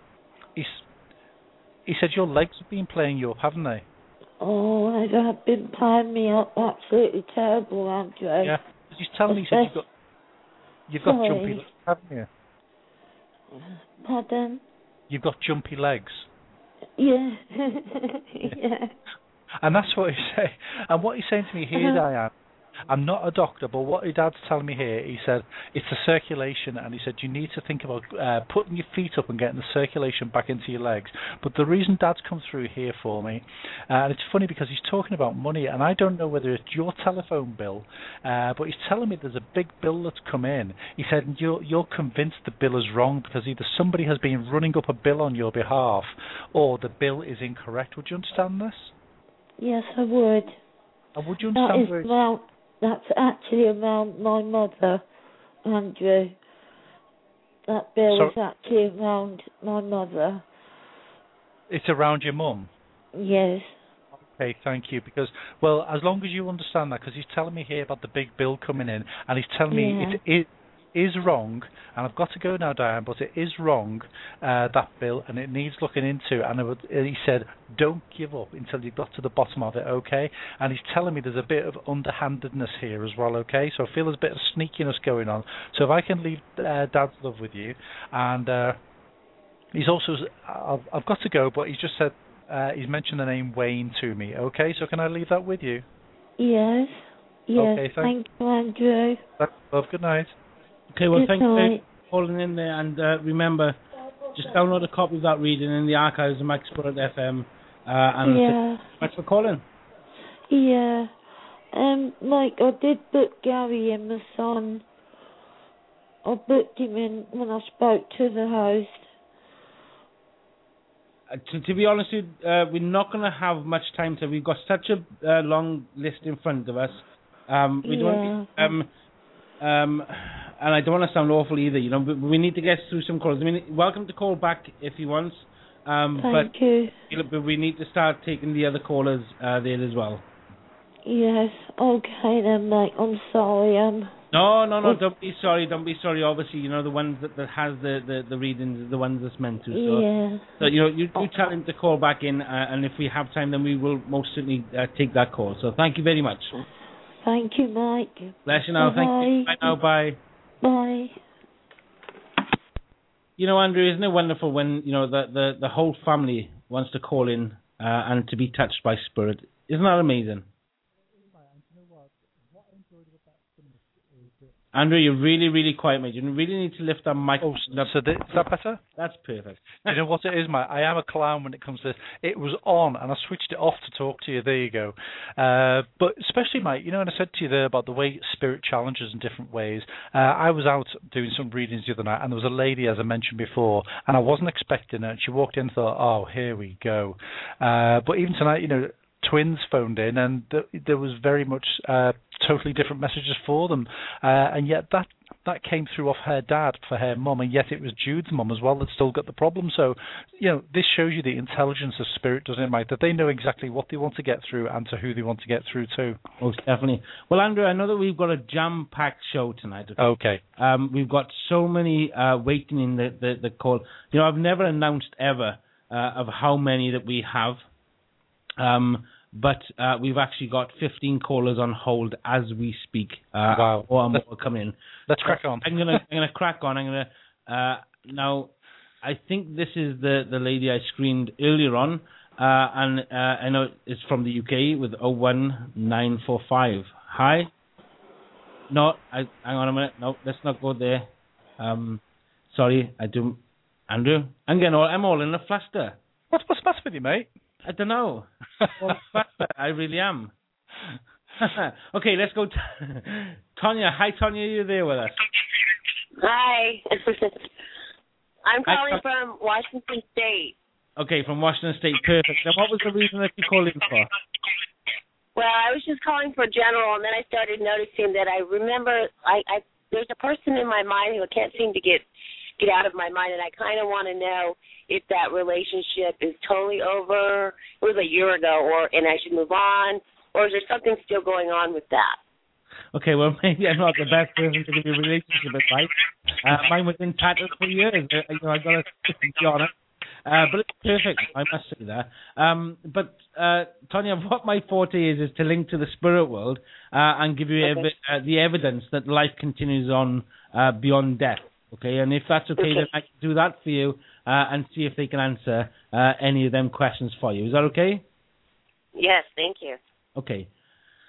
your legs have been playing you up, haven't they? Oh, they have been playing me up absolutely terrible, Andrew. Yeah, he's telling me he said you've got jumpy legs, haven't you? Pardon? You've got jumpy legs. Yeah. yeah. And that's what he's saying. And what he's saying to me here, Diane, I'm not a doctor, but what your dad's telling me here, he said it's the circulation, and he said you need to think about putting your feet up and getting the circulation back into your legs. But the reason Dad's come through here for me, and it's funny because he's talking about money, and I don't know whether it's your telephone bill, but he's telling me there's a big bill that's come in. He said you're convinced the bill is wrong because either somebody has been running up a bill on your behalf or the bill is incorrect. Would you understand this? Yes, I would. And would you understand That's actually around my mother, Andrew. That bill is actually around my mother. It's around your mum? Yes. Okay, thank you. Because, well, as long as you understand that, because he's telling me here about the big bill coming in, and he's telling me it is wrong, and I've got to go now, Diane, but it is wrong, that bill, and it needs looking into, and he said, don't give up until you've got to the bottom of it, okay? And he's telling me there's a bit of underhandedness here as well, okay? So I feel there's a bit of sneakiness going on. So if I can leave Dad's love with you, and he's also, I've got to go, but he's just said, he's mentioned the name Wayne to me, okay? So can I leave that with you? Yes. Yes, okay, thank you, Andrew. Love, good night. Okay, well, thank you for calling in there, and remember, just download a copy of that reading in the archives of Mike Spirit FM, and thanks for calling. Yeah. Mike, I did book Gary in, my son. I booked him in when I spoke to the host. To be honest with you, we're not going to have much time, so we've got such a long list in front of us. We don't. And I don't want to sound awful either, you know, but we need to get through some calls. I mean, welcome to call back if you want. Thank you. But we need to start taking the other callers there as well. Yes, okay then, mate. I'm sorry. No, don't be sorry. Don't be sorry. Obviously, you know, the ones that has the readings, the ones that's meant to. So, yeah. So, you know, you tell him to call back in, and if we have time, then we will most certainly take that call. So thank you very much. Thank you, Mike. Bless you now. Bye. Thank you. Bye now. Bye. Bye. You know, Andrew, isn't it wonderful when, you know, the whole family wants to call in and to be touched by Spirit? Isn't that amazing? Andrew, you're really, really quiet, mate. You really need to lift that mic. Oh, so is that better? That's perfect. You know what it is, mate? I am a clown when it comes to this. It was on, and I switched it off to talk to you. There you go. But especially, mate, you know, and I said to you there about the way Spirit challenges in different ways. I was out doing some readings the other night, and there was a lady, as I mentioned before, and I wasn't expecting her, and she walked in and thought, oh, here we go. But even tonight, you know, twins phoned in, and there was very much totally different messages for them, and yet that came through off her dad for her mum, and yet it was Jude's mum as well that still got the problem. So, you know, this shows you the intelligence of Spirit, doesn't it, Mike? That they know exactly what they want to get through and to who they want to get through to. Most definitely. Well, Andrew, I know that we've got a jam-packed show tonight. Okay. We've got so many waiting in the call. You know, I've never announced ever of how many that we have. But we've actually got 15 callers on hold as we speak. Wow. Or more coming in. Let's crack on. I'm gonna crack on. I'm gonna now. I think this is the lady I screened earlier on, and I know it's from the UK with 01945. Hi. No, hang on a minute. No, let's not go there. Sorry, I do. Andrew, I'm all in a fluster. What's the matter with you, mate? I don't know. I really am. Okay, let's go. Tonya. Hi, Tonya. Are you there with us? Hi. I'm calling from Washington State. Okay, from Washington State. Perfect. Then what was the reason that you called in for? Well, I was just calling for general, and then I started noticing that I remember there's a person in my mind who I can't seem to get out of my mind, and I kind of want to know if that relationship is totally over. It was a year ago, and I should move on, or is there something still going on with that? Okay, well, maybe I'm not the best person to give you a relationship advice. Mine was in tatters for years. I got to be honest. But it's perfect, I must say that. But, Tonya, what my forte is to link to the spirit world and give you the evidence that life continues on beyond death. Okay, and if that's okay, then I can do that for you and see if they can answer any of them questions for you. Is that okay? Yes, thank you. Okay.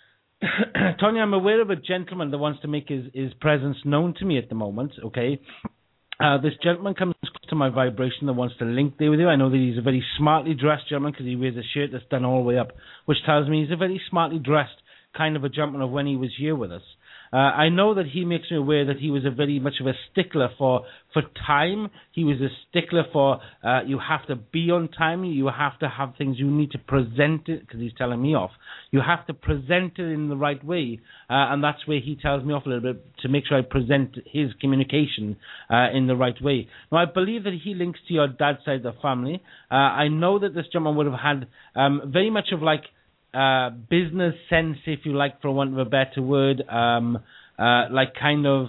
Tonya, I'm aware of a gentleman that wants to make his presence known to me at the moment, okay? This gentleman comes to my vibration that wants to link there with you. I know that he's a very smartly dressed gentleman because he wears a shirt that's done all the way up, which tells me he's a very smartly dressed kind of a gentleman of when he was here with us. I know that he makes me aware that he was a very much of a stickler for time. He was a stickler for you have to be on time. You have to have things. You need to present it, because he's telling me off. You have to present it in the right way, and that's where he tells me off a little bit, to make sure I present his communication in the right way. Now, I believe that he links to your dad's side of the family. I know that this gentleman would have had very much of like business sense, if you like, for want of a better word, like kind of,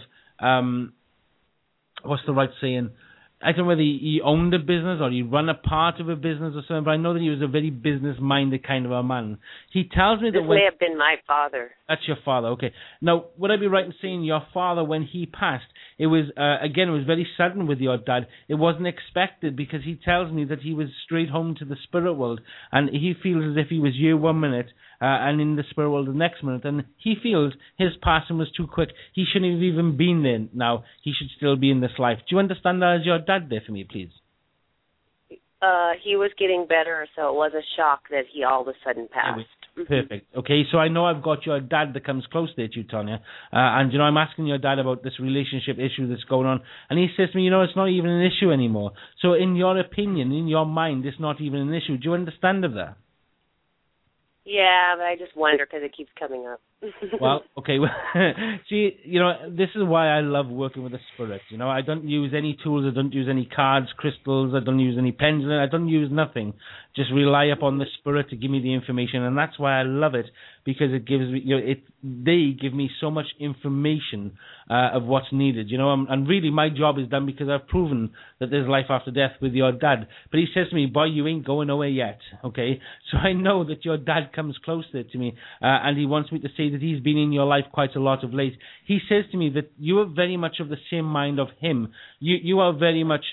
what's the right saying? I don't know whether he owned a business or he run a part of a business or something, but I know that he was a very business-minded kind of a man. He tells me that this may have been my father. That's your father, okay. Now, would I be right in saying your father, when he passed, it was, again, it was very sudden with your dad. It wasn't expected, because he tells me that he was straight home to the spirit world, and he feels as if he was here 1 minute and in the spirit world the next minute, and he feels his passing was too quick. He shouldn't have even been there now. He should still be in this life. Do you understand that as your dad there for me, please? He was getting better, so it was a shock that he all of a sudden passed. Perfect. Okay, so I know I've got your dad that comes close there to you, Tonya. And, you know, I'm asking your dad about this relationship issue that's going on. And he says to me, you know, it's not even an issue anymore. So in your opinion, in your mind, it's not even an issue. Do you understand of that? Yeah, but I just wonder because it keeps coming up. Well, okay. See, you know, this is why I love working with the spirit. You know, I don't use any tools. I don't use any cards, crystals. I don't use any pens. I don't use nothing. Just rely upon the spirit to give me the information, and that's why I love it, because it gives me, you know, they give me so much information of what's needed. You know, and really my job is done because I've proven that there's life after death with your dad. But he says to me, boy, you ain't going nowhere yet. Okay, so I know that your dad comes closer to me, and he wants me to say that he's been in your life quite a lot of late. He says to me that you are very much of the same mind of him. You are very much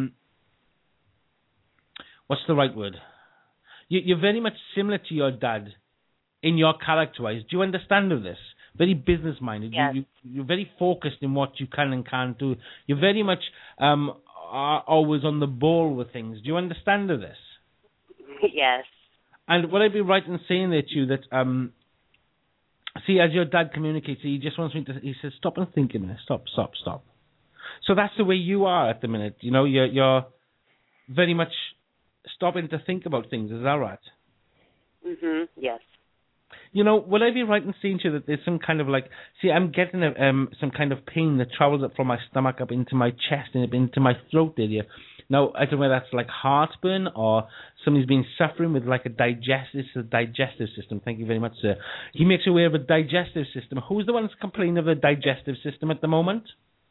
what's the right word? You're very much similar to your dad in your character-wise. Do you understand of this? Very business-minded. Yes. You're very focused in what you can and can't do. You're very much are always on the ball with things. Do you understand of this? Yes. And would I be right in saying there to you that, see, as your dad communicates, he just wants me to, he says, stop and think in this. Stop. So that's the way you are at the minute. You know, you're very much stopping to think about things. Is that right? Yes. You know, would I be right in saying to you that there's some kind of like, see, I'm getting some kind of pain that travels up from my stomach up into my chest and up into my throat area. Now, I don't know whether that's like heartburn or somebody's been suffering with like a digestive system. Thank you very much, sir. He makes aware of a digestive system. Who's the one that's complaining of the digestive system at the moment?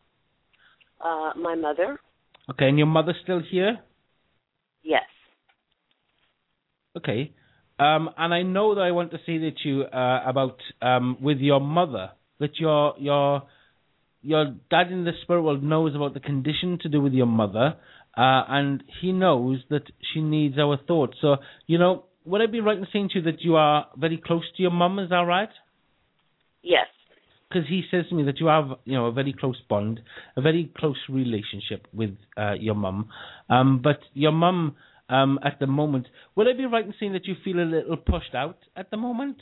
My mother. Okay, and your mother's still here? Yes. Okay. And I know that I want to say that you about with your mother, that your dad in the spirit world knows about the condition to do with your mother, and he knows that she needs our thoughts. So, you know, would I be right in saying to you that you are very close to your mum? Is that right? Yes. Because he says to me that you have, you know, a very close bond, a very close relationship with your mum. But your mum, at the moment, would I be right in saying that you feel a little pushed out at the moment?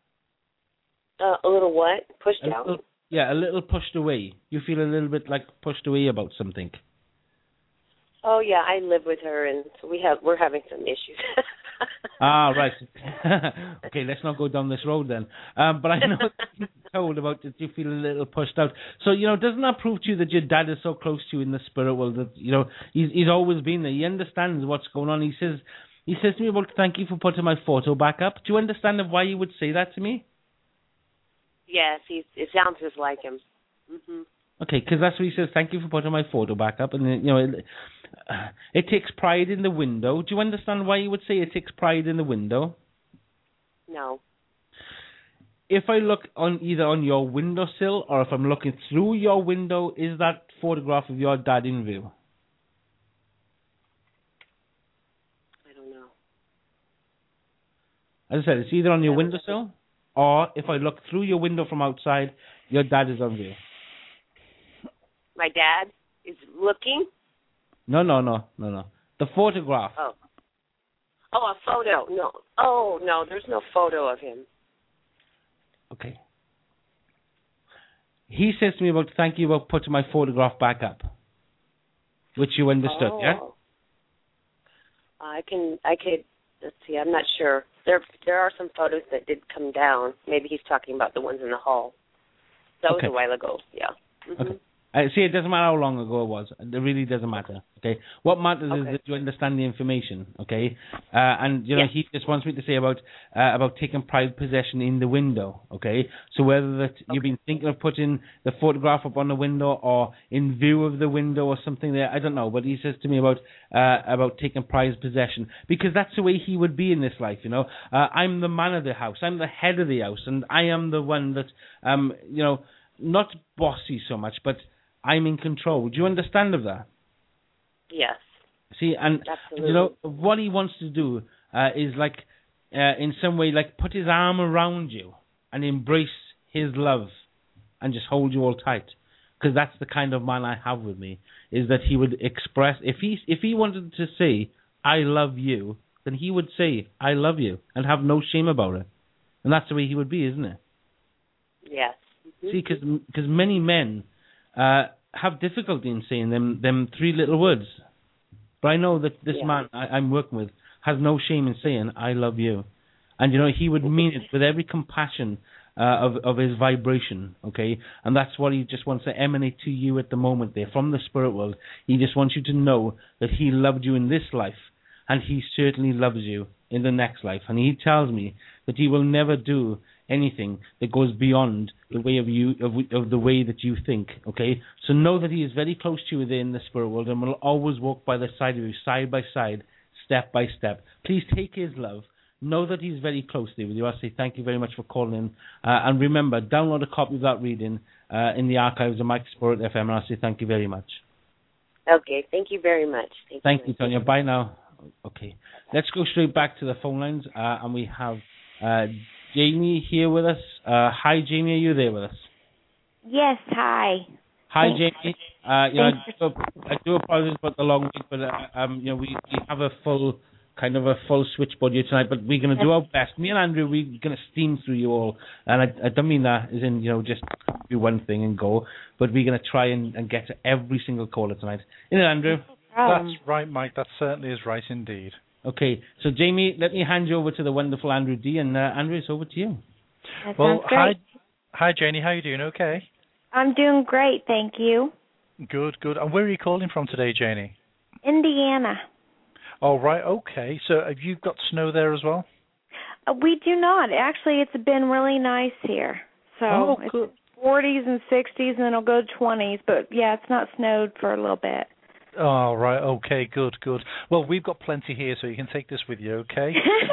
A little what? Pushed out? Yeah, a little pushed away. You feel a little bit like pushed away about something. Oh yeah, I live with her, and so we're having some issues. Right. Okay, let's not go down this road then. But I know that you're told about that you feel a little pushed out. So, you know, doesn't that prove to you that your dad is so close to you in the spirit world that, you know, he's always been there. He understands what's going on. He says to me about, thank you for putting my photo back up. Do you understand why you would say that to me? Yes, it sounds just like him. Okay, because that's what he says. Thank you for putting my photo back up, and you know, it takes pride in the window. Do you understand why you would say it takes pride in the window? No. If I look on either on your windowsill or if I'm looking through your window, is that photograph of your dad in view? I don't know. As I said, it's either on your windowsill or if I look through your window from outside, your dad is on view. My dad is looking? No. The photograph. Oh, a photo. No. Oh, no, there's no photo of him. Okay. He says to me thank you about putting my photograph back up, which you understood, yeah? I could, let's see, I'm not sure. There are some photos that did come down. Maybe he's talking about the ones in the hall. That was a while ago, yeah. Mm-hmm. Okay. See, it doesn't matter how long ago it was. It really doesn't matter. Okay. What matters is that you understand the information. Okay. And you know he just wants me to say about taking pride possession in the window. Okay. So whether that you've been thinking of putting the photograph up on the window or in view of the window or something there, I don't know. But he says to me about taking pride possession because that's the way he would be in this life. You know, I'm the man of the house. I'm the head of the house, and I am the one that not bossy so much, but I'm in control. Do you understand of that? Yes. See, and absolutely. You know what he wants to do is like, in some way, like put his arm around you and embrace his love, and just hold you all tight. Because that's the kind of man I have with me. Is that he would express if he wanted to say I love you, then he would say I love you and have no shame about it. And that's the way he would be, isn't it? Yes. Mm-hmm. See, because many men have difficulty in saying them three little words. But I know that this man I'm working with has no shame in saying, I love you. And, you know, he would mean it with every compassion of his vibration, okay? And that's what he just wants to emanate to you at the moment there, from the spirit world. He just wants you to know that he loved you in this life, and he certainly loves you in the next life. And he tells me that he will never do anything that goes beyond the way of you of the way that you think. Okay, so know that he is very close to you there in the spirit world, and will always walk by the side of you, side by side, step by step. Please take his love. Know that he's very close there with you. I say thank you very much for calling in, and remember, download a copy of that reading in the archives of Mike Spirit FM. And I say thank you very much. Okay, thank you very much. Thank you, Tonya. Bye now. Okay, let's go straight back to the phone lines, and we have Jamie here with us. Hi, Jamie, are you there with us? Yes, hi. Hi, Jamie. I do apologize about the long week, but we have a full switchboard here tonight, but we're going to do our best. Me and Andrew, we're going to steam through you all, and I don't mean that as in just do one thing and go, but we're going to try and get to every single caller tonight. Isn't it, Andrew? That's right, Mike. That certainly is right indeed. Okay, so Jamie, let me hand you over to the wonderful Andrew D, and Andrew, it's over to you. That sounds great. Hi, Janie. How are you doing? Okay. I'm doing great, thank you. Good. And where are you calling from today, Janie? Indiana. Oh, right. Okay. So have you got snow there as well? We do not. Actually, it's been really nice here. So cool. It's 40s and 60s, and then it'll go to 20s. But, yeah, it's not snowed for a little bit. Oh, right. Okay, good. Well, we've got plenty here, so you can take this with you, okay?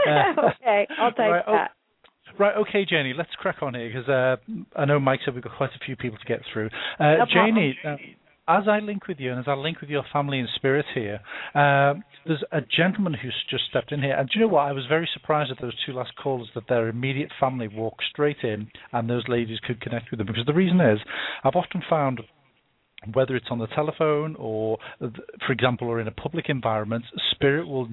Okay, I'll take that. Right, okay, Janie, let's crack on here, because I know Mike said we've got quite a few people to get through. No Janie, as I link with you and as I link with your family and spirit here, there's a gentleman who's just stepped in here. And do you know what? I was very surprised at those two last callers that their immediate family walked straight in and those ladies could connect with them. Because the reason is, I've often found, whether it's on the telephone or, for example, or in a public environment, spirit will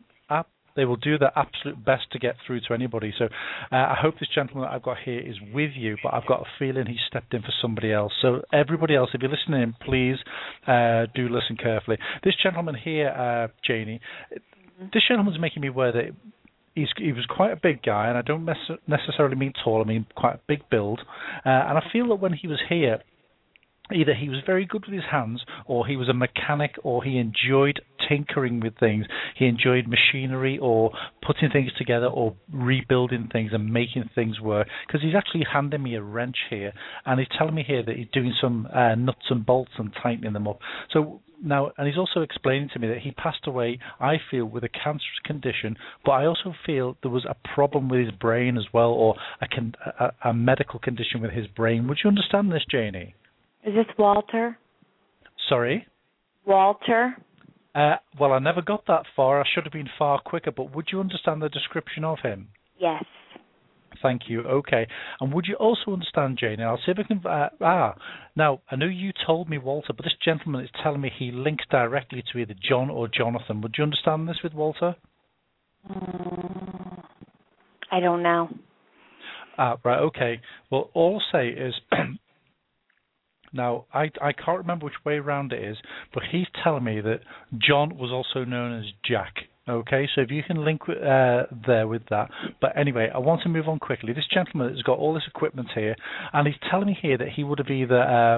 they will do their absolute best to get through to anybody. So I hope this gentleman that I've got here is with you, but I've got a feeling he stepped in for somebody else. So everybody else, if you're listening, please do listen carefully. This gentleman here, Janie, this gentleman's making me aware that he was quite a big guy, and I don't necessarily mean tall, I mean quite a big build. And I feel that when he was here, either he was very good with his hands, or he was a mechanic, or he enjoyed tinkering with things. He enjoyed machinery, or putting things together, or rebuilding things and making things work. Because he's actually handing me a wrench here, and he's telling me here that he's doing some nuts and bolts and tightening them up. So now, and he's also explaining to me that he passed away, I feel, with a cancerous condition, but I also feel there was a problem with his brain as well, or a medical condition with his brain. Would you understand this, Janie? Is this Walter? Sorry? Walter? Well, I never got that far. I should have been far quicker, but would you understand the description of him? Yes. Thank you. Okay. And would you also understand, Janie? I'll see if I can. Now I know you told me Walter, but this gentleman is telling me he links directly to either John or Jonathan. Would you understand this with Walter? I don't know. Right. Okay. Well, all I'll say is. Now, I can't remember which way around it is, but he's telling me that John was also known as Jack. Okay, so if you can link there with that. But anyway, I want to move on quickly. This gentleman has got all this equipment here, and he's telling me here that he would have either...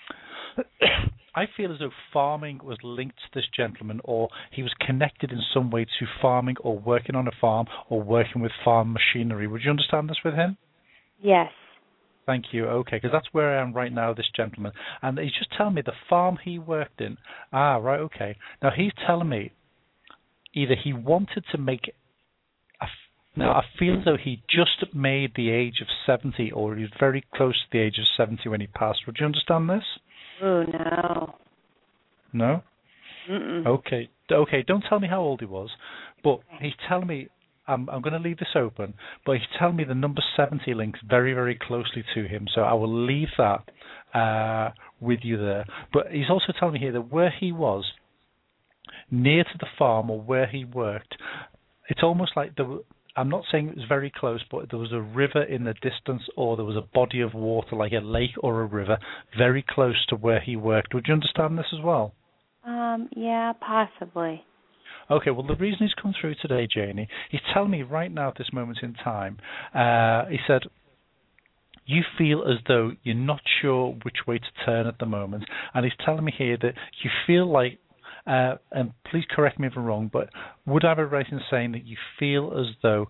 I feel as though farming was linked to this gentleman, or he was connected in some way to farming, or working on a farm, or working with farm machinery. Would you understand this with him? Yes. Thank you. Okay, because that's where I am right now, this gentleman. And he's just telling me the farm he worked in. Right, okay. Now, he's telling me either he wanted to make... Now, I feel as though he just made the age of 70, or he was very close to the age of 70 when he passed. Would you understand this? Oh, no. No? Mm-mm. Okay, don't tell me how old he was, but he's telling me... I'm going to leave this open, but he's telling me the number 70 links very, very closely to him, so I will leave that with you there. But he's also telling me here that where he was, near to the farm or where he worked, it's almost like I'm not saying it was very close, but there was a river in the distance, or there was a body of water like a lake or a river very close to where he worked. Would you understand this as well? Yeah, possibly. Okay, well, the reason he's come through today, Janie, he's telling me right now at this moment in time, he said, you feel as though you're not sure which way to turn at the moment, and he's telling me here that you feel like, and please correct me if I'm wrong, but would I be right in saying that you feel as though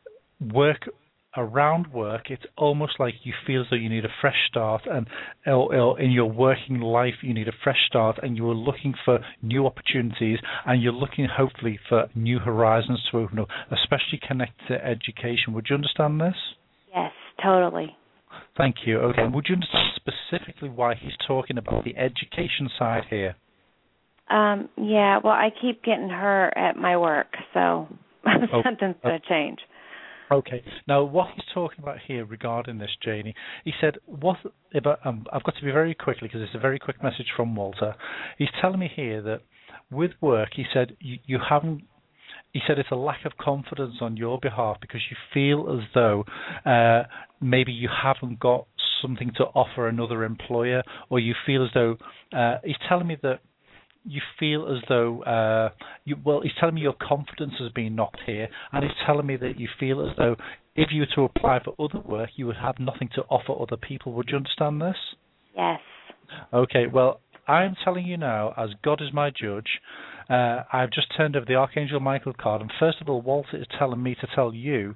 around work, it's almost like you feel as though you need a fresh start, and in your working life you need a fresh start, and you are looking for new opportunities, and you're looking hopefully for new horizons to open up, especially connected to education. Would you understand this? Yes, totally. Thank you. Okay. Would you understand specifically why he's talking about the education side here? Yeah, well, I keep getting her at my work, so something's going to change. Okay. Now, what he's talking about here regarding this, Janie, he said, I've got to be very quickly because it's a very quick message from Walter. He's telling me here that with work, he said, you haven't, he said it's a lack of confidence on your behalf because you feel as though maybe you haven't got something to offer another employer, or you feel as though, he's telling me that you feel as though, he's telling me your confidence has been knocked here, and he's telling me that you feel as though if you were to apply for other work, you would have nothing to offer other people. Would you understand this? Yes. Okay, well, I'm telling you now, as God is my judge, I've just turned over the Archangel Michael card, and first of all, Walter is telling me to tell you,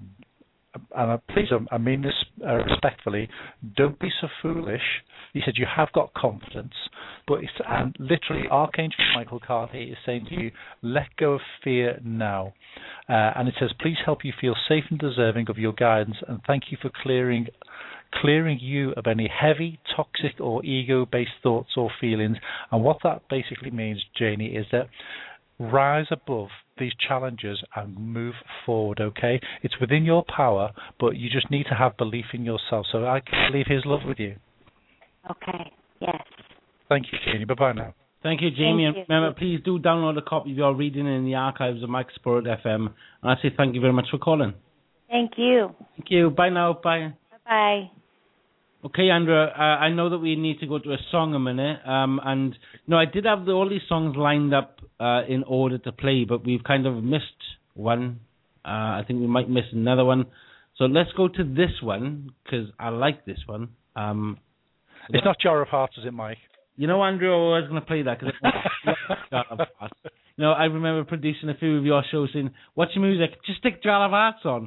and please, I mean this respectfully, don't be so foolish. He said you have got confidence, but and literally Archangel Michael card here is saying to you, let go of fear now. And it says, please help you feel safe and deserving of your guidance, and thank you for clearing you of any heavy, toxic, or ego-based thoughts or feelings. And what that basically means, Janie, is that rise above these challenges and move forward, okay? It's within your power, but you just need to have belief in yourself. So I can leave his love with you. Okay, yes. Thank you, Janie. Bye-bye now. Thank you, Jamie. And remember, please do download a copy of your reading in the archives of Mike Spirit FM. And I say thank you very much for calling. Thank you. Thank you. Bye now. Bye. Bye-bye. Okay, Andrea, I know that we need to go to a song a minute, and I did have all these songs lined up in order to play, but we've kind of missed one. I think we might miss another one. So let's go to this one, because I like this one. It's not Jar of Hearts, is it, Mike? You know, Andrew, I was going to play that, because Jar of Hearts. I remember producing a few of your shows saying, what's your music? Just stick Jar of Hearts on.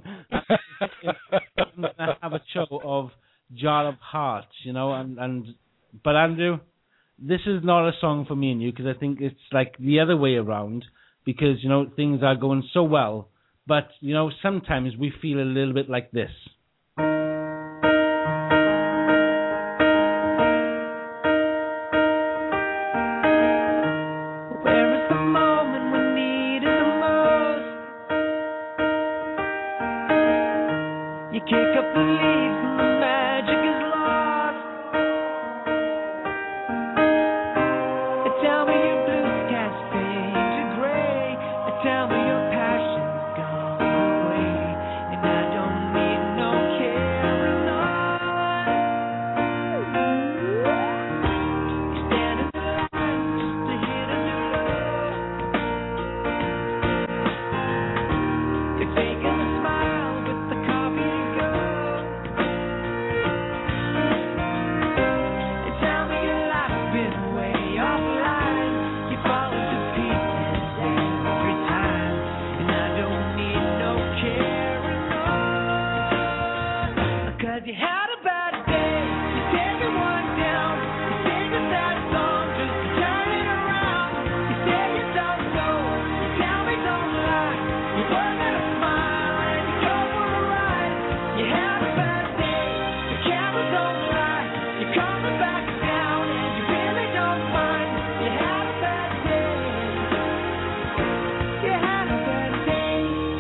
I'm going to have a show of Jar of Hearts, but Andrew, this is not a song for me and you, because I think it's like the other way around, because things are going so well, but sometimes we feel a little bit like this. You kick up the leaves and the magic is lost. Tell me your blue skies fade to gray. Tell me your passion's gone away, and I don't need no carrying on. You stand in the line just to hit a new love. You're taking a smile with the coffee to go. You tell me your life's been way offline. You fall into pieces every time, and I don't need no carrying on. 'Cause you had a bad day, you take it one down, you sing a sad song just to turn it around. You say you don't know, you tell me don't lie. You work at a smile and you go for a ride. You had a bad day, the cameras don't lie. You're coming back down and you really don't mind. You had a bad day. You had a bad day.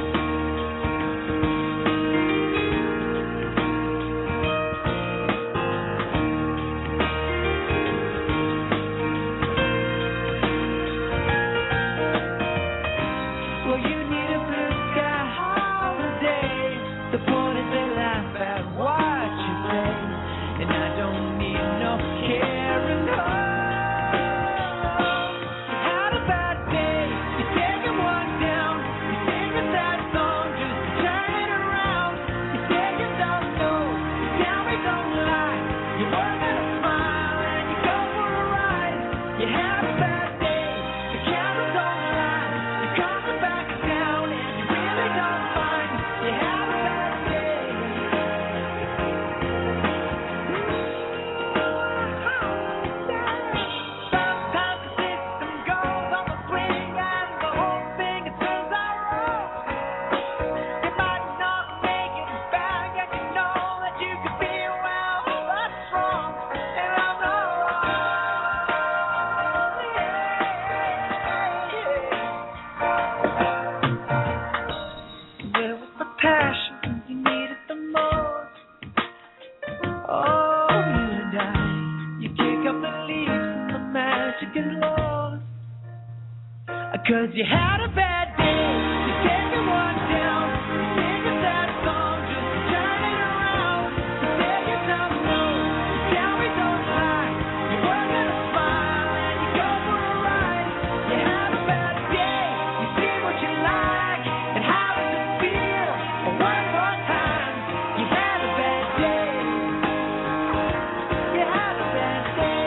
Well, you need a blue sky holiday. The point is they laugh at what you say, and I don't need no carrying on. You had a bad day, you take it one down, you sing a sad song just to turn it around. You say you don't know, you tell me don't lie. You work at a smile and you go for a ride. You had a bad day, the cameras don't lie. You're coming back down and you really don't mind. You had a bad day. Sometimes the system goes on the swing and the whole thing it turns out wrong. You might not make it back and you know that you could be well, that's wrong, and I'm not wrong. Where was the passion when you needed the most? Oh, you and I, you kick up the leaves and the magic is lost. 'Cause you had a bad day, you take it one down, you sing a sad song just to turn it around. You say you don't know, you tell me don't lie. You work at a smile and you go for a ride. You had a bad day, you see what you like, and how does it feel? One more time, you had a bad day. You had a bad day.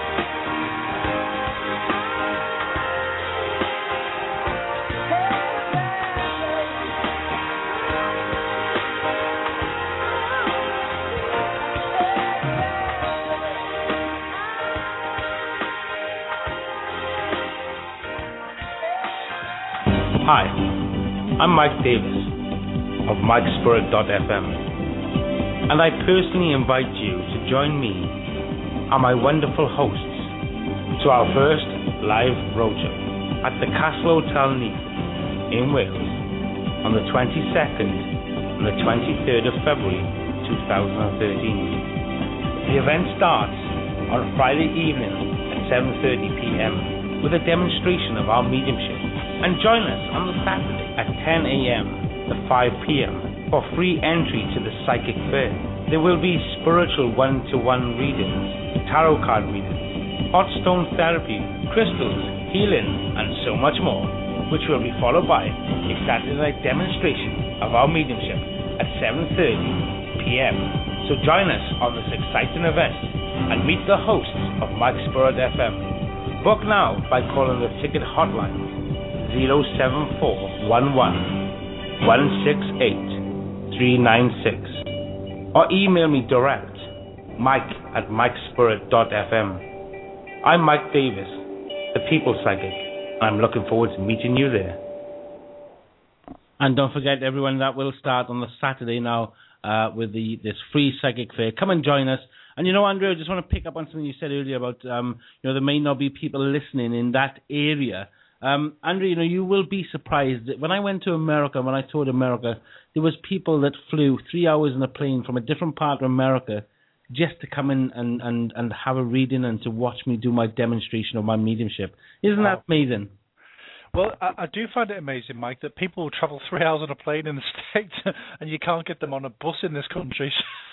Hi, I'm Mike Davis of MikeSpirit.fm, and I personally invite you to join me and my wonderful hosts to our first live roadshow at the Castle Hotel Neath in Wales on the 22nd and the 23rd of February 2013. The event starts on Friday evening at 7:30 p.m. with a demonstration of our mediumship, and join us on the Saturday at 10 a.m. to 5 p.m. for free entry to the Psychic Fair. There will be spiritual one-to-one readings, tarot card readings, hot stone therapy, crystals, healing, and so much more, which will be followed by a Saturday night demonstration of our mediumship at 7:30 p.m. So join us on this exciting event and meet the hosts of Mike Spirit FM. Book now by calling the ticket hotline 07411-168-396 or email me direct, mike@mikespirit.fm. I'm Mike Davis, the People Psychic. I'm looking forward to meeting you there. And don't forget, everyone, that will start on the Saturday now with this free Psychic Fair. Come and join us. And Andrew, I just want to pick up on something you said earlier about, there may not be people listening in that area Andrew, you will be surprised. When I went to America, when I toured America, there was people that flew 3 hours in a plane from a different part of America just to come in and have a reading and to watch me do my demonstration of my mediumship. Isn't that amazing? Well, I do find it amazing, Mike, that people will travel 3 hours on a plane in the States and you can't get them on a bus in this country.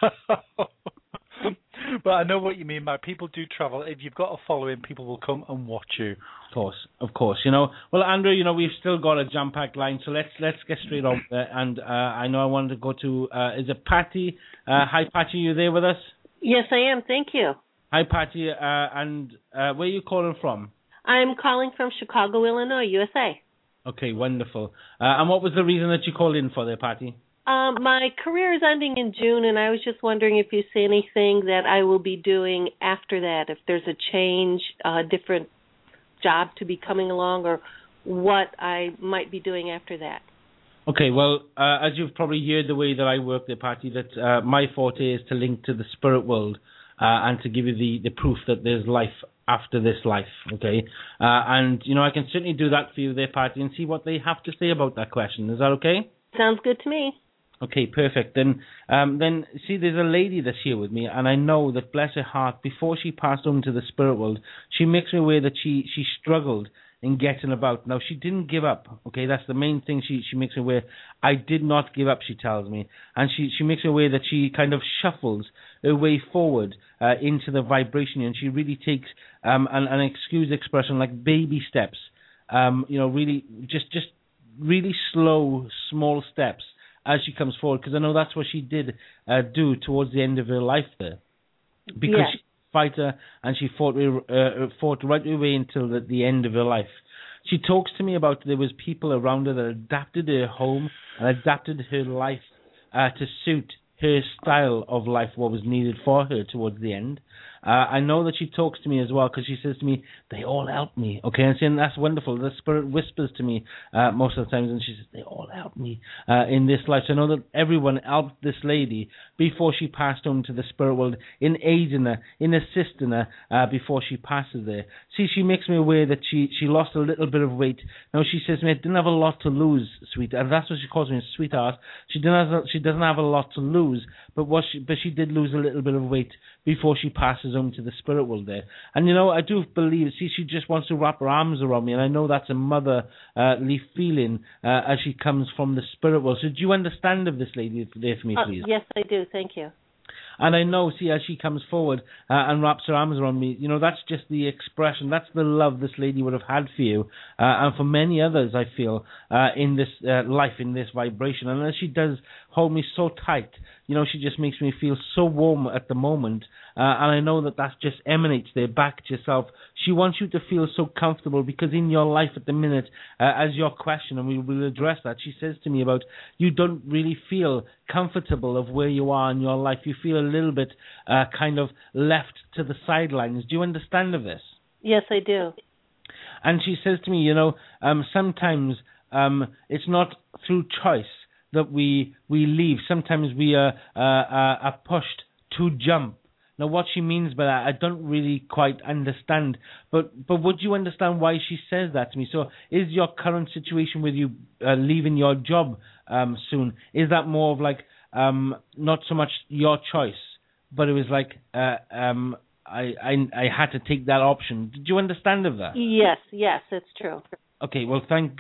But I know what you mean, Mike. People do travel. If you've got a following, people will come and watch you. Of course. Well, Andrew, we've still got a jam-packed line, so let's get straight on there. And I know I wanted to go to, is it Patty? Hi, Patty, you there with us? Yes, I am. Thank you. Hi, Patty. And where are you calling from? I'm calling from Chicago, Illinois, USA. Okay, wonderful. And what was the reason that you called in for there, Patty? My career is ending in June, and I was just wondering if you see anything that I will be doing after that, if there's a change, a different job to be coming along, or what I might be doing after that. Okay, well, as you've probably heard the way that I work there, Patty, that my forte is to link to the spirit world and to give you the proof that there's life after this life, okay? And, I can certainly do that for you there, Patty, and see what they have to say about that question. Is that okay? Sounds good to me. Okay, perfect. Then see, there's a lady that's here with me, and I know that, bless her heart, before she passed on to the spirit world, she makes me aware that she struggled in getting about. Now, she didn't give up, okay? That's the main thing she makes me aware. I did not give up, she tells me. And she makes me aware that she kind of shuffles her way forward into the vibration, and she really takes, an excuse expression, like baby steps, really just really slow, small steps as she comes forward, because I know that's what she did do towards the end of her life there. Because she's a fighter, and she fought right her way until the end of her life. She talks to me about there was people around her that adapted her home and adapted her life to suit her style of life, what was needed for her towards the end. I know that she talks to me as well, because she says to me, they all help me, okay? And saying that's wonderful. The spirit whispers to me most of the times, and she says, they all help me in this life. So I know that everyone helped this lady before she passed on to the spirit world, in aiding her, in assisting her before she passes there. See, she makes me aware that she lost a little bit of weight. Now, she says to me, I didn't have a lot to lose, sweetheart. And that's what she calls me, sweetheart. She doesn't have a lot to lose, but she did lose a little bit of weight before she passes on to the spirit world there. And, I do believe, see, she just wants to wrap her arms around me, and I know that's a motherly feeling as she comes from the spirit world. So do you understand of this lady there for me, please? Yes, I do. Thank you. And I know, see, as she comes forward and wraps her arms around me, that's just the expression, that's the love this lady would have had for you, and for many others, I feel, in this life, in this vibration. And as she does hold me so tight, she just makes me feel so warm at the moment, and I know that just emanates there back to yourself. She wants you to feel so comfortable, because in your life at the minute, as your question, and we will address that, she says to me about you don't really feel comfortable of where you are in your life. You feel a little bit kind of left to the sidelines. Do you understand of this? Yes, I do. And she says to me, sometimes it's not through choice that we leave. Sometimes we are pushed to jump. Now, what she means by that, I don't really quite understand. But would you understand why she says that to me? So is your current situation with you leaving your job soon, is that more of like not so much your choice, but it was like I had to take that option? Did you understand of that? Yes, it's true. Okay, well, thank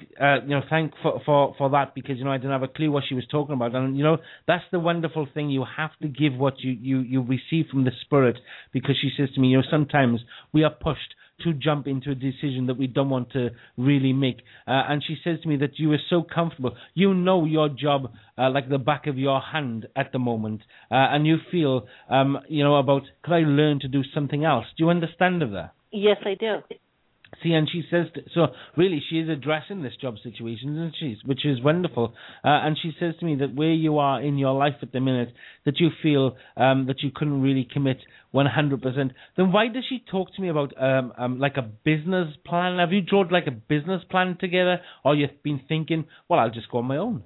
for that, because I didn't have a clue what she was talking about, and that's the wonderful thing. You have to give what you receive from the spirit, because she says to me, sometimes we are pushed to jump into a decision that we don't want to really make, and she says to me that you are so comfortable, your job like the back of your hand at the moment, and you feel about, could I learn to do something else? Do you understand of that? Yes, I do. See, and she says, so really she is addressing this job situation, isn't she? Which is wonderful. And she says to me that where you are in your life at the minute, that you feel that you couldn't really commit 100%. Then why does she talk to me about like a business plan? Have you drawn like a business plan together? Or you've been thinking, well, I'll just go on my own?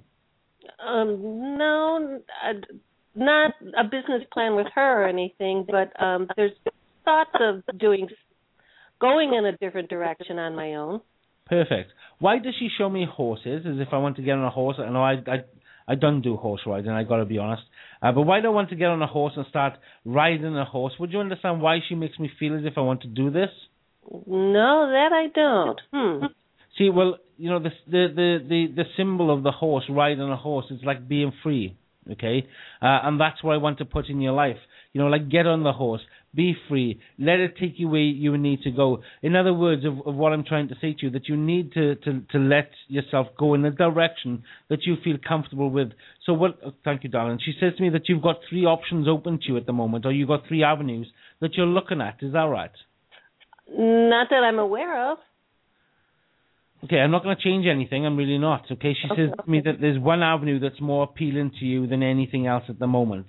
No, not a business plan with her or anything, but there's thoughts of going in a different direction on my own. Perfect. Why does she show me horses? As if I want to get on a horse. I know I don't do horse riding, I got to be honest. But why do I want to get on a horse and start riding a horse? Would you understand why she makes me feel as if I want to do this? No, that I don't. See, well, you know, the symbol of the horse, riding a horse, is like being free, okay? And that's what I want to put in your life. You know, like get on the horse, be free, let it take you where you need to go. In other words, of what I'm trying to say to you, that you need to let yourself go in a direction that you feel comfortable with. So what? Oh, thank you, darling. She says to me that you've got 3 options open to you at the moment, or you've got 3 avenues that you're looking at. Is that right? Not that I'm aware of. Okay, I'm not going to change anything. I'm really not. Okay, she says to me that there's one avenue that's more appealing to you than anything else at the moment.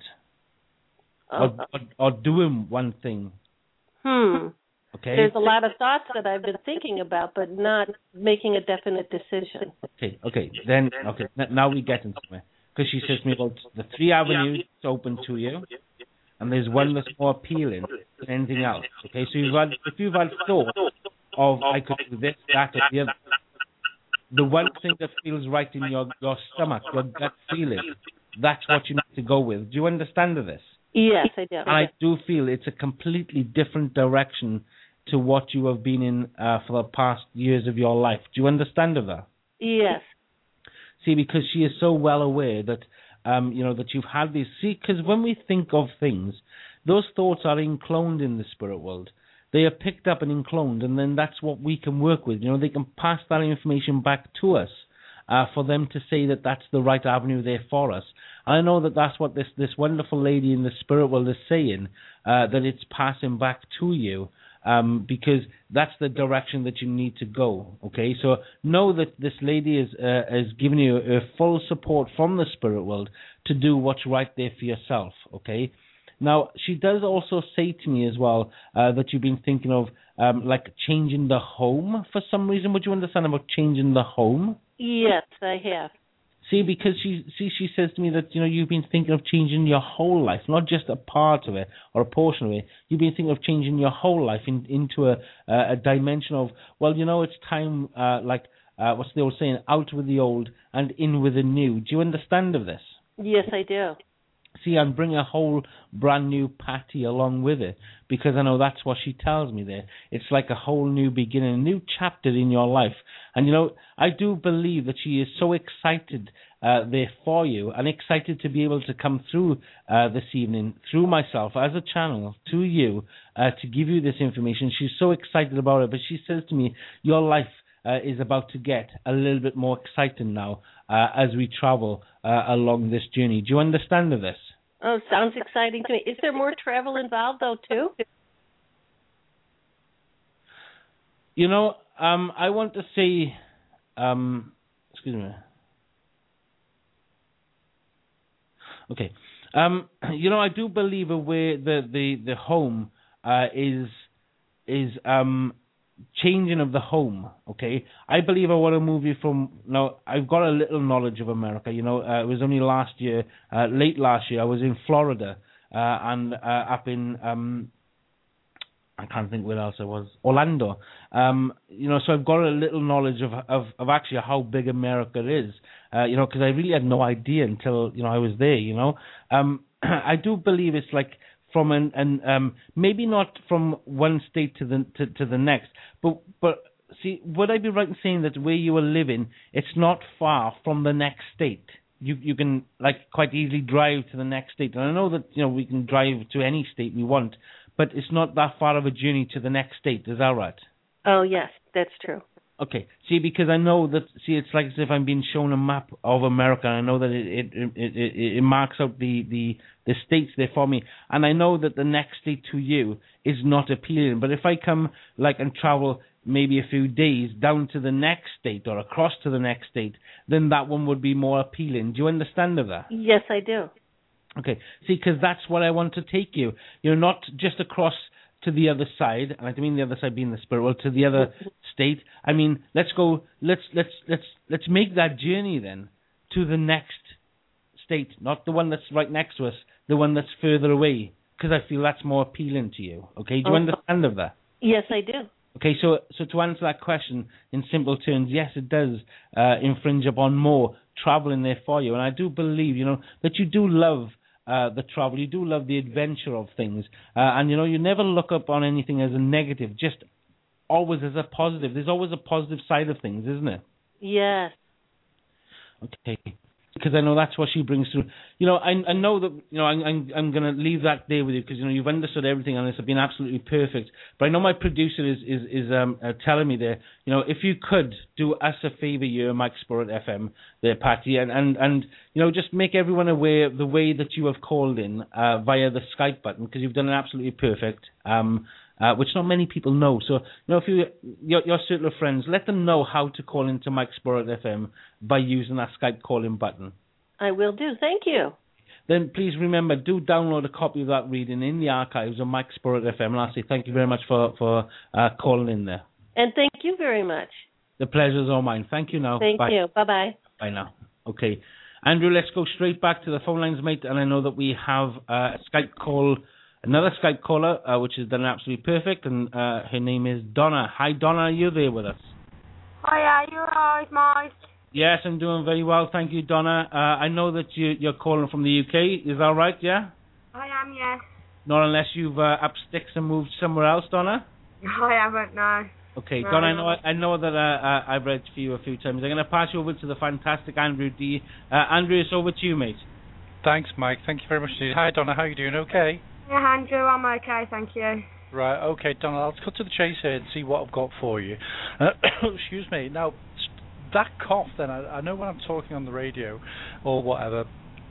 Or doing one thing. Okay. There's a lot of thoughts that I've been thinking about, but not making a definite decision. Okay. Then, now we get into it. Because she says to me, well, the 3 avenues open to you, and there's one that's more appealing than anything else. Okay, so if you've had thought of I could do this, that, or the other, the one thing that feels right in your stomach, your gut feeling, that's what you need to go with. Do you understand this? Yes, I do. And I do feel it's a completely different direction to what you have been in for the past years of your life. Do you understand that? Yes. See, because she is so well aware that, that you've had these. See, because when we think of things, those thoughts are encloned in the spirit world. They are picked up and encloned, and then that's what we can work with. You know, they can pass that information back to us for them to say that that's the right avenue there for us. I know that that's what this wonderful lady in the spirit world is saying, that it's passing back to you, because that's the direction that you need to go. Okay, so know that this lady is giving you a full support from the spirit world to do what's right there for yourself. Okay. Now, she does also say to me as well that you've been thinking of like changing the home for some reason. Would you understand about changing the home? Yes, I have. See, because she says to me that, you know, you've been thinking of changing your whole life, not just a part of it or a portion of it. You've been thinking of changing your whole life into a dimension of, well, you know, it's time, what's the old saying, out with the old and in with the new. Do you understand of this? Yes, I do. See, I'm bringing a whole brand new Patty along with it, because I know that's what she tells me there. It's like a whole new beginning, a new chapter in your life. And, you know, I do believe that she is so excited there for you, and excited to be able to come through this evening, through myself as a channel to you, to give you this information. She's so excited about it, but she says to me, your life is about to get a little bit more exciting now as we travel along this journey. Do you understand this? Oh, sounds exciting to me. Is there more travel involved, though, too? You know, I want to say, excuse me. Okay. You know, I do believe where the home is changing of the home, okay? I believe I want to move you from... Now, I've got a little knowledge of America, you know. It was only last year, late last year, I was in Florida, and up in... I can't think where else I was. Orlando. You know, so I've got a little knowledge of actually how big America is, you know, because I really had no idea until, you know, I was there, you know. I do believe it's like... from maybe not from one state to the next, but see, would I be right in saying that where you are living, it's not far from the next state? You can like quite easily drive to the next state, and I know that, you know, we can drive to any state we want, but it's not that far of a journey to the next state. Is that right? Oh yes, that's true. Okay. See, because I know that. See, it's like as if I'm being shown a map of America. And I know that it marks out the states there for me, and I know that the next state to you is not appealing. But if I come and travel maybe a few days down to the next state or across to the next state, then that one would be more appealing. Do you understand of that? Yes, I do. Okay. See, because that's what I want to take you. You know, not just across to the other side, and I don't mean the other side being the spirit world, to the other state. I mean, let's go. Let's make that journey then to the next state, not the one that's right next to us, the one that's further away, because I feel that's more appealing to you. Okay, do you understand of that? Yes, I do. Okay, so to answer that question in simple terms, yes, it does infringe upon more travel in there for you. And I do believe, that you do love the travel, you do love the adventure of things. And, you never look up on anything as a negative, just always as a positive. There's always a positive side of things, isn't it? Yes. Okay. Because I know that's what she brings through. I know that, I'm going to leave that there with you because, you've understood everything and it's been absolutely perfect. But I know my producer is telling me there, if you could do us a favour here, Mike Spirit FM, there, Patty, and just make everyone aware of the way that you have called in via the Skype button because you've done it absolutely perfect. Which not many people know. So, if your circle of friends, let them know how to call into Mike Spirit FM by using that Skype call-in button. I will do. Thank you. Then please remember, do download a copy of that reading in the archives of Mike Spirit FM. And I'll say thank you very much for calling in there. And thank you very much. The pleasure's all mine. Thank you now. Thank you. Bye-bye. Bye now. Okay. Andrew, let's go straight back to the phone lines, mate. And I know that we have another Skype caller, which has done absolutely perfect, and her name is Donna. Hi, Donna, are you there with us? Hi, you alright, Mike? Yes, I'm doing very well, thank you, Donna. I know that you're calling from the UK, is that right, yeah? I am, yes. Not unless you've up sticks and moved somewhere else, Donna? I haven't, no. Okay, no, Donna, I know that I've read for you a few times. I'm going to pass you over to the fantastic Andrew D. Andrew, it's over to you, mate. Thanks, Mike. Thank you very much indeed. Hi, Donna, how are you doing? Okay? Yeah, Andrew, I'm okay, thank you. Right, okay, Donna, I'll cut to the chase here and see what I've got for you. Excuse me. Now, that cough, then, I know when I'm talking on the radio or whatever,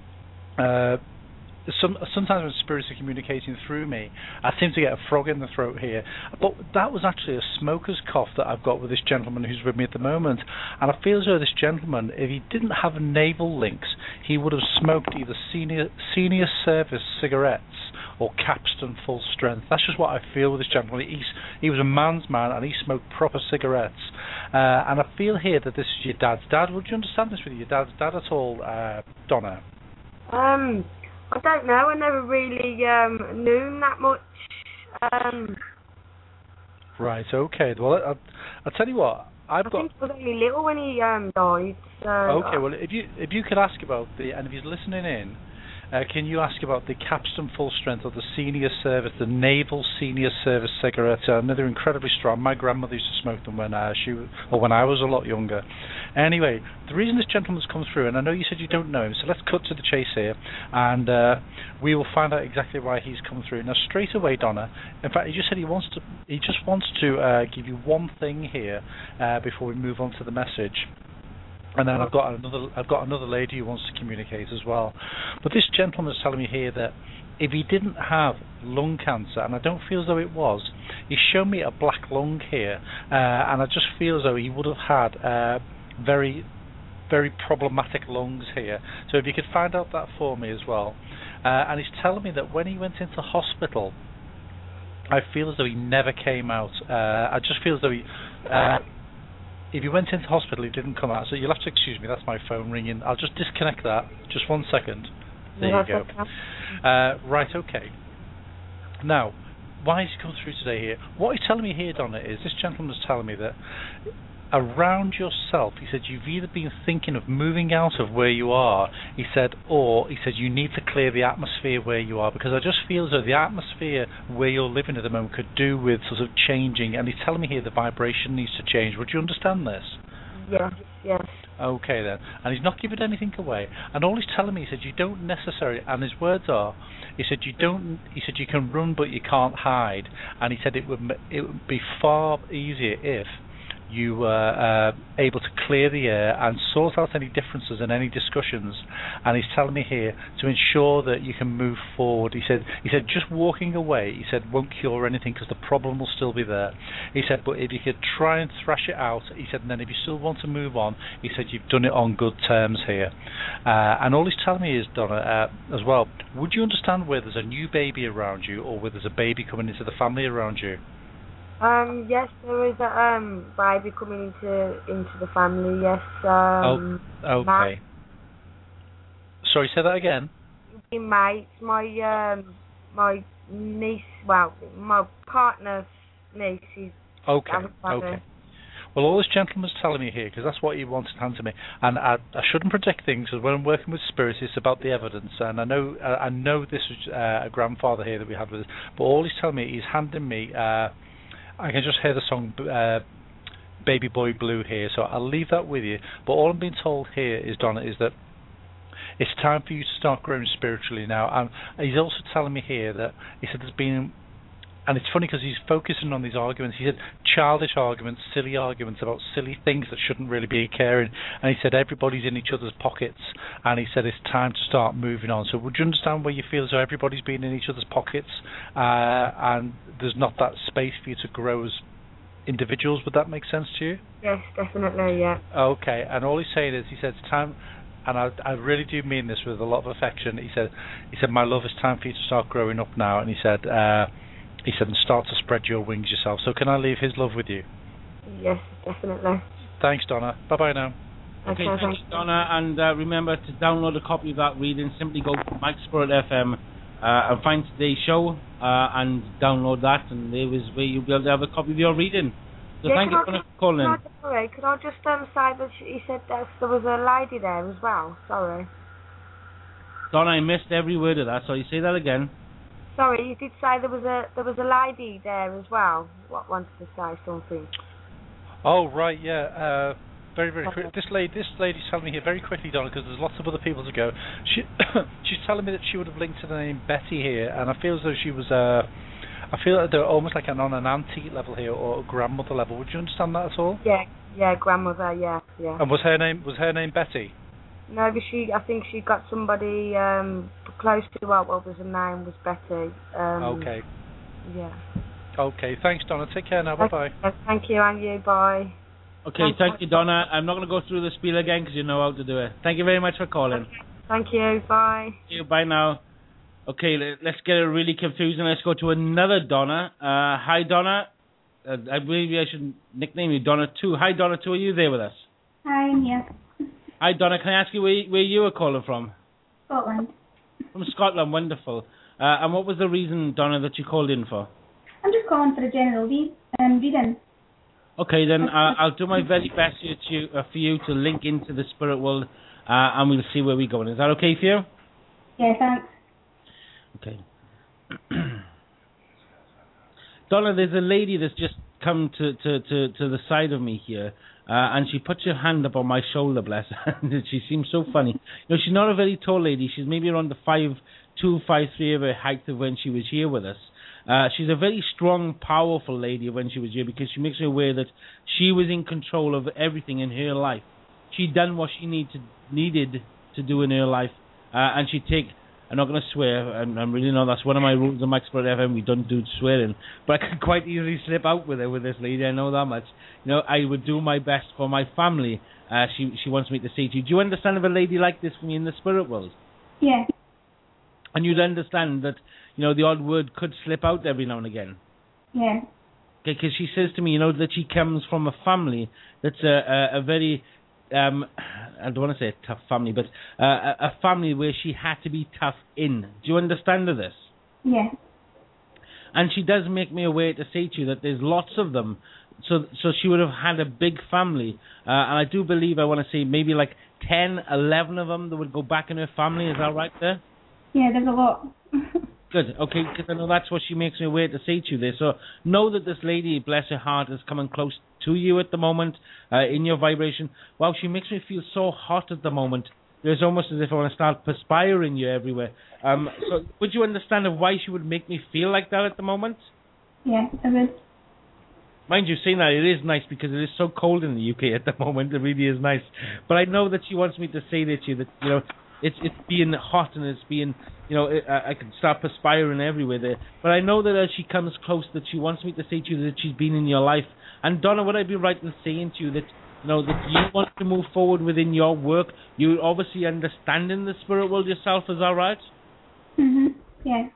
sometimes when spirits are communicating through me, I seem to get a frog in the throat here. But that was actually a smoker's cough that I've got with this gentleman who's with me at the moment. And I feel as though this gentleman, if he didn't have naval links, he would have smoked either senior service cigarettes or Capstan full strength. That's just what I feel with this gentleman. He was a man's man and he smoked proper cigarettes. And I feel here that this is your dad's dad. Would you understand this with your dad's dad at all, Donna? I don't know. I never really knew him that much. Right. Okay. Well, I'll tell you what. I think he was only little when he died. So okay. Well, if you could ask about and if he's listening in, can you ask about the Capstan full strength or the senior service, the naval senior service cigarettes? I know they're incredibly strong. My grandmother used to smoke them when I was a lot younger. Anyway, the reason this gentleman's come through, and I know you said you don't know him, so let's cut to the chase here, and we will find out exactly why he's come through. Now, straight away, Donna. In fact, he just said he just wants to give you one thing here before we move on to the message. And then I've got another lady who wants to communicate as well. But this gentleman is telling me here that if he didn't have lung cancer, and I don't feel as though it was, he's shown me a black lung here, and I just feel as though he would have had very, very problematic lungs here. So if you could find out that for me as well. And he's telling me that when he went into hospital, I feel as though he never came out. I just feel as though if he went into hospital, he didn't come out. So you'll have to excuse me, that's my phone ringing. I'll just disconnect that. Just 1 second. There you go. Okay. Right, okay. Now, why has he come through today here? What he's telling me here, Donna, is this gentleman is telling me that around yourself, he said, you've either been thinking of moving out of where you are, he said, or he said you need to clear the atmosphere where you are, because I just feel as though the atmosphere where you're living at the moment could do with sort of changing, and he's telling me here the vibration needs to change. Would you understand this? Yes. Okay then. And he's not giving anything away. And all he's telling me, he said, you don't necessarily, and his words are, he said you can run but you can't hide. And he said it would be far easier if you were able to clear the air and sort out any differences and any discussions. And he's telling me here to ensure that you can move forward. He said just walking away, he said, won't cure anything because the problem will still be there. He said, but if you could try and thrash it out, he said, and then if you still want to move on, he said, you've done it on good terms here. And all he's telling me is, Donna, as well, would you understand where there's a new baby around you or where there's a baby coming into the family around you? Yes, there is a baby coming into the family. Yes. Okay. Matt. Sorry, say that again. Mate, my niece. Well, my partner's niece is Okay. Okay. Well, all this gentleman's telling me here, because that's what he wanted to hand to me, and I shouldn't predict things, because when I'm working with spirits, it's about the evidence, and I know this was a grandfather here that we had with us, but all he's telling me, he's handing me, I can just hear the song Baby Boy Blue here, so I'll leave that with you, but all I'm being told here is, Donna, is that it's time for you to start growing spiritually now, and he's also telling me here that, he said there's been, and it's funny because he's focusing on these arguments. He said childish arguments, silly arguments about silly things that shouldn't really be occurring. And he said everybody's in each other's pockets. And he said it's time to start moving on. So would you understand where you feel as though everybody's been in each other's pockets and there's not that space for you to grow as individuals? Would that make sense to you? Yes, definitely, yeah. Okay. And all he's saying is, he said it's time, and I really do mean this with a lot of affection. He said, my love, it's time for you to start growing up now. And he said, and start to spread your wings yourself. So can I leave his love with you? Yes, definitely. Thanks, Donna. Bye-bye now. Okay, thanks, Donna. And remember to download a copy of that reading. Simply go to Mike Spirit FM and find today's show and download that. And there is where you'll be able to have a copy of your reading. So thank you for calling in. Sorry, could I just say that he said that there was a lady there as well? Sorry. Donna, I missed every word of that. So you say that again. Sorry, you did say there was a lady there as well. What wanted to say something? Oh right, yeah. Very quick. This lady's telling me here very quickly, Donna, because there's lots of other people to go. She's telling me that she would have linked to the name Betty here, and I feel as though she was I feel like they're almost like on an auntie level here or a grandmother level. Would you understand that at all? Yeah, grandmother. Yeah. And was her name Betty? No, but I think she got somebody close to what was her name was Betty. Okay. Yeah. Okay, thanks, Donna. Take care now. Bye-bye. Thank you, and you. Bye. Okay, thank you, Donna. I'm not going to go through the spiel again because you know how to do it. Thank you very much for calling. Thank you. Bye. Thank you. Bye now. Okay, let's get it really confusing. Let's go to another Donna. Hi, Donna. I believe I should nickname you Donna 2. Hi, Donna 2. Are you there with us? Hi, I'm here. Hi, Donna. Can I ask you where you were calling from? Scotland. From Scotland. Wonderful. And what was the reason, Donna, that you called in for? I'm just calling for a general reading. Okay, then I'll do my very best for you to link into the spirit world, and we'll see where we're going. Is that okay for you? Yeah, thanks. Okay. Donna, there's a lady that's just come to the side of me here, and she puts her hand up on my shoulder, bless her. She seems so funny. You know, she's not a very tall lady. She's maybe around the 5'2", 5'3" of her height of when she was here with us. She's a very strong, powerful lady when she was here because she makes me aware that she was in control of everything in her life. She'd done what she needed to do in her life, and she'd take. I'm not going to swear. I'm really not. That's one of my rules on Mike Spirit FM. We don't do swearing. But I could quite easily slip out with this lady. I know that much. You know, I would do my best for my family. She wants me to say to you, do you understand of a lady like this from me in the spirit world? Yeah. And you'd understand that, you know, the odd word could slip out every now and again. Yeah. Okay, because she says to me, you know, that she comes from a family that's a very... I don't want to say a tough family, but a family where she had to be tough in. Do you understand this? Yeah. And she does make me aware to say to you that there's lots of them. So she would have had a big family. And I do believe, I want to say, maybe like 10, 11 of them that would go back in her family. Is that right there? Yeah, there's a lot. Good, okay, because I know that's what she makes me aware to say to you there. So know that this lady, bless her heart, is coming close to you at the moment in your vibration. Wow, she makes me feel so hot at the moment. It's almost as if I want to start perspiring you everywhere. So would you understand of why she would make me feel like that at the moment? Yeah, I would. Mind you, saying that, it is nice because it is so cold in the UK at the moment. It really is nice. But I know that she wants me to say that to you that, you know, it's being hot and it's being, you know, I can start perspiring everywhere there. But I know that as she comes close, that she wants me to say to you that she's been in your life. And Donna, would I be right in saying to you that, you know, that you want to move forward within your work? You obviously understand in the spirit world yourself, is that right? Yeah.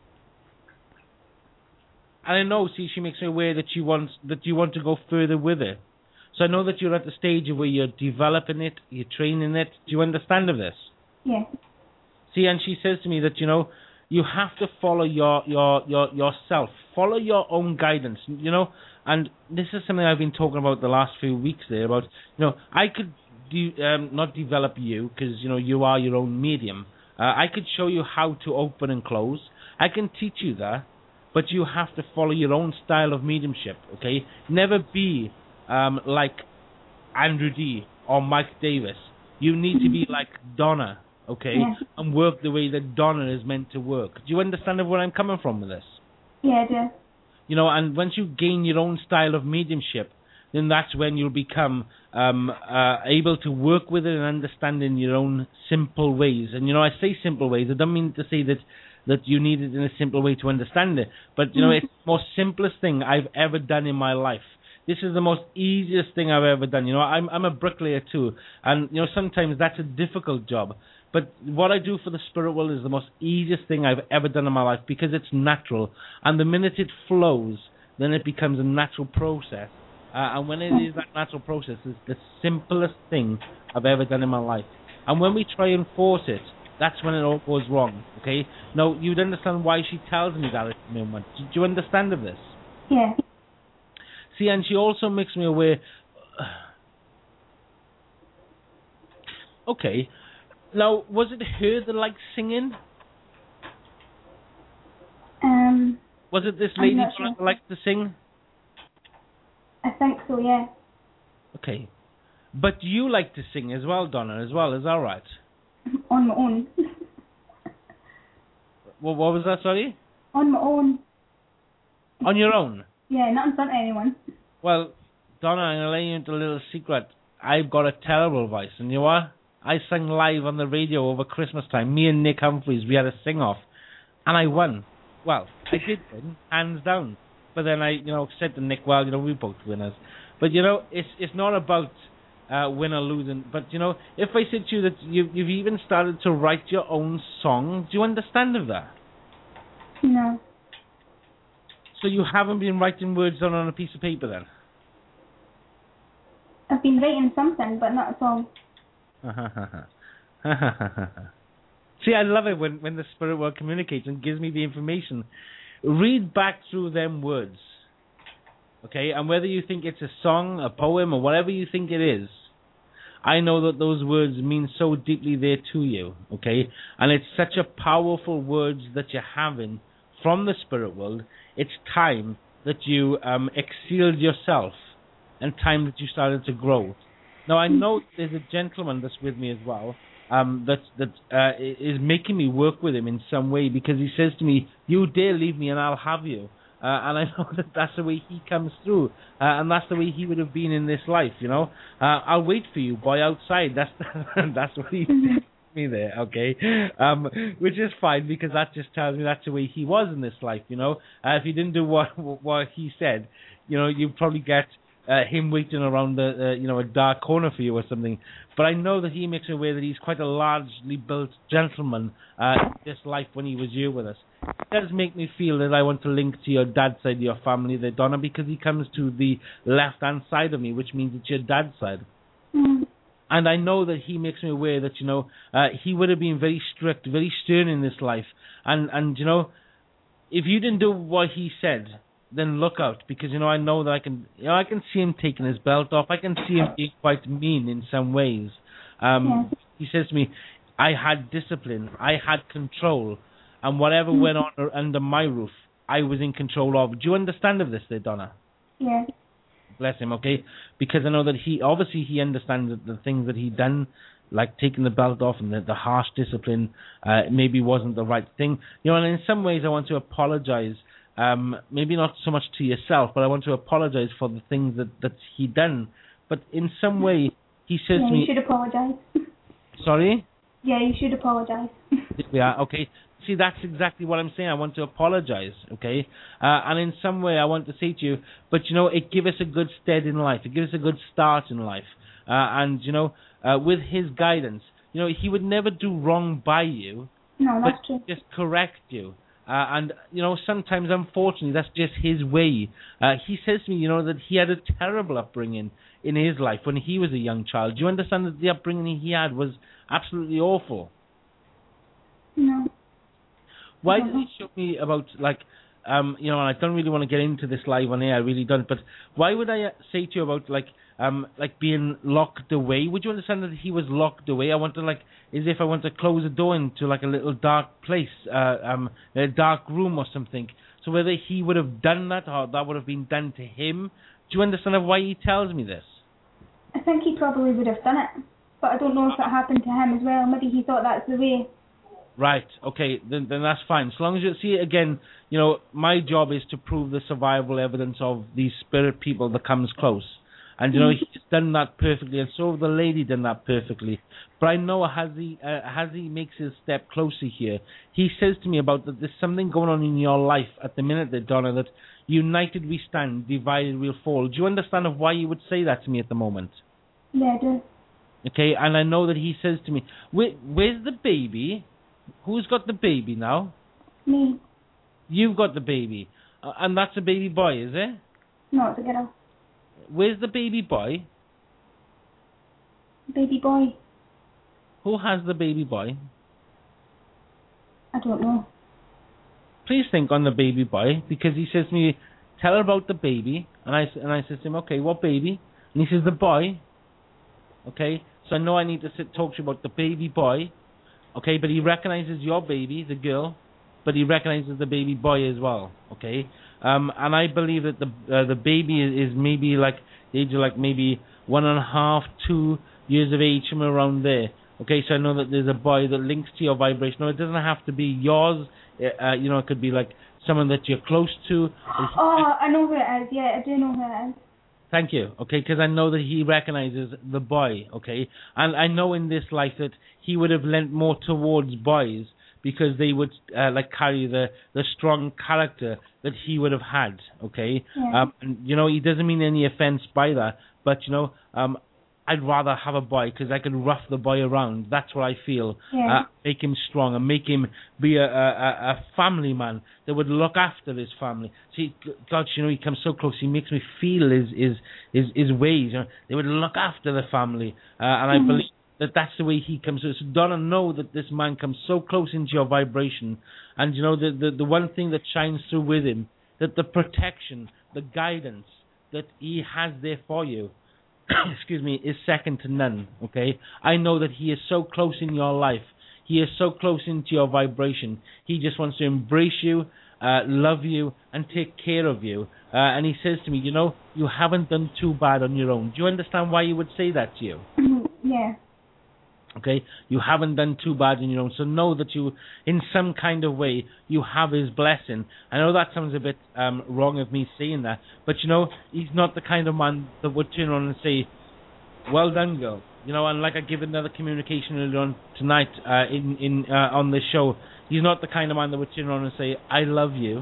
And I know, see, she makes me aware that you want to go further with it. So I know that you're at the stage of where you're developing it, you're training it. Do you understand of this? Yeah. See, and she says to me that, you know, you have to follow yourself. Follow your own guidance, you know. And this is something I've been talking about the last few weeks there about, you know, I could not develop you because, you know, you are your own medium. I could show you how to open and close. I can teach you that, but you have to follow your own style of mediumship, okay? Never be like Andrew D. or Mike Davis. You need to be like Donna, okay? Yeah. And work the way that Donna is meant to work. Do you understand where I'm coming from with this? Yeah, I do. You know, and once you gain your own style of mediumship, then that's when you'll become able to work with it and understand in your own simple ways. And, you know, I say simple ways. I don't mean to say that you need it in a simple way to understand it. But, you know, it's the most simplest thing I've ever done in my life. This is the most easiest thing I've ever done. You know, I'm a bricklayer too. And, you know, sometimes that's a difficult job. But what I do for the spirit world is the most easiest thing I've ever done in my life because it's natural. And the minute it flows, then it becomes a natural process. And when it is that natural process, it's the simplest thing I've ever done in my life. And when we try and force it, that's when it all goes wrong, okay? Now, you'd understand why she tells me that at the moment. Do you understand of this? Yeah. See, and she also makes me aware... Okay. Now, was it her that liked singing? Was it this lady that liked to sing? I think so, yeah. Okay. But you like to sing as well, Donna, as well. Is that right? On my own. What was that, sorry? On my own. On your own? Yeah, not in front of anyone. Well, Donna, I'm going to let you into a little secret. I've got a terrible voice, and you know what? I sang live on the radio over Christmas time. Me and Nick Humphreys, we had a sing-off, and I won. Well, I did win, hands down. But then I, you know, said to Nick, well, you know, we're both winners. But, you know, it's not about win or losing. But, you know, if I said to you that you've even started to write your own song, do you understand of that? No. So you haven't been writing words down on a piece of paper then? I've been writing something, but not a song. See, I love it when the spirit world communicates and gives me the information. Read back through them words, okay? And whether you think it's a song, a poem, or whatever you think it is, I know that those words mean so deeply there to you, okay? And it's such a powerful words that you're having from the spirit world. It's time that you exhaled yourself and time that you started to grow. Now, I know there's a gentleman that's with me as well, that is making me work with him in some way because he says to me, you dare leave me and I'll have you. And I know that that's the way he comes through, and that's the way he would have been in this life, you know. I'll wait for you, boy, outside. That's what he said to me there, okay? Which is fine because that just tells me that's the way he was in this life, you know. If he didn't do what he said, you know, you'd probably get him waiting around a dark corner for you or something. But I know that he makes me aware that he's quite a largely built gentleman in this life when he was here with us. It does make me feel that I want to link to your dad's side of your family there, Donna, because he comes to the left-hand side of me, which means it's your dad's side. Mm. And I know that he makes me aware that, you know, he would have been very strict, very stern in this life. And you know, if you didn't do what he said, then look out, because, you know, I know that I can see him taking his belt off. I can see him being quite mean in some ways. He says to me, I had discipline, I had control, and whatever went on under my roof, I was in control of. Do you understand of this there, Donna? Yeah. Bless him, okay? Because I know that he understands that the things that he done, like taking the belt off and the harsh discipline, maybe wasn't the right thing. You know, and in some ways I want to apologize. Maybe not so much to yourself, but I want to apologize for the things that he done. But in some way, he says to me... you should apologize. Sorry? Yeah, you should apologize. Yeah, okay. See, that's exactly what I'm saying. I want to apologize, okay? And in some way, I want to say to you, but, you know, it gives us a good stead in life. It gives us a good start in life. And, you know, with his guidance, you know, he would never do wrong by you. No, that's true. Just correct you. And, you know, sometimes, unfortunately, that's just his way. He says to me, you know, that he had a terrible upbringing in his life when he was a young child. Do you understand that the upbringing he had was absolutely awful? No. Why did he show me about, like, you know, and I don't really want to get into this live on air, I really don't, but why would I say to you about, like being locked away? Would you understand that he was locked away? I want to, like, as if I want to close a door into, like, a little dark place, a dark room or something. So whether he would have done that or that would have been done to him. Do you understand why he tells me this? I think he probably would have done it, but I don't know if it happened to him as well. Maybe he thought that's the way. Right, okay, then that's fine. So long as you see, again, you know, my job is to prove the survival evidence of these spirit people that comes close. And, you know, he's done that perfectly, and so have the lady done that perfectly. But I know as he makes his step closer here, he says to me about that there's something going on in your life at the minute there, Donna, that united we stand, divided we'll fall. Do you understand of why you would say that to me at the moment? Yeah, I do. Okay, and I know that he says to me, where's the baby? Who's got the baby now? Me. You've got the baby. And that's a baby boy, is it? No, it's a girl. Where's the baby boy? Baby boy. Who has the baby boy? I don't know. Please think on the baby boy, because he says to me, tell her about the baby. And I said to him, okay, what baby? And he says, the boy. Okay, so I know I need to talk to you about the baby boy. Okay, but he recognizes your baby, the girl, but he recognizes the baby boy as well. Okay, and I believe that the baby is maybe like the age of like maybe 1.5, 2 years of age, somewhere around there. Okay, so I know that there's a boy that links to your vibration. No, it doesn't have to be yours. You know, it could be like someone that you're close to. Oh, I know who it is. Yeah, I do know who it is. Thank you, okay, because I know that he recognizes the boy, okay, and I know in this life that he would have lent more towards boys because they would like carry the strong character that he would have had, okay. Yeah. And, you know, he doesn't mean any offense by that, but you know, I'd rather have a boy because I can rough the boy around. That's what I feel. Yeah. Make him strong and make him be a family man that would look after his family. See, God, you know, he comes so close. He makes me feel his ways. You know, they would look after the family, and I believe that that's the way he comes. So Donna, know that this man comes so close into your vibration, and you know the one thing that shines through with him, that the protection, the guidance that he has there for you. Excuse me, is second to none, okay? I know that he is so close in your life. He is so close into your vibration. He just wants to embrace you, love you, and take care of you. And he says to me, you know, you haven't done too bad on your own. Do you understand why he would say that to you? Yeah. Okay? You haven't done too bad on your own. So know that you, in some kind of way, you have his blessing. I know that sounds a bit wrong of me saying that, but you know, he's not the kind of man that would turn around and say, well done, girl. You know, and like I give another communication earlier on tonight on this show, he's not the kind of man that would turn around and say, I love you.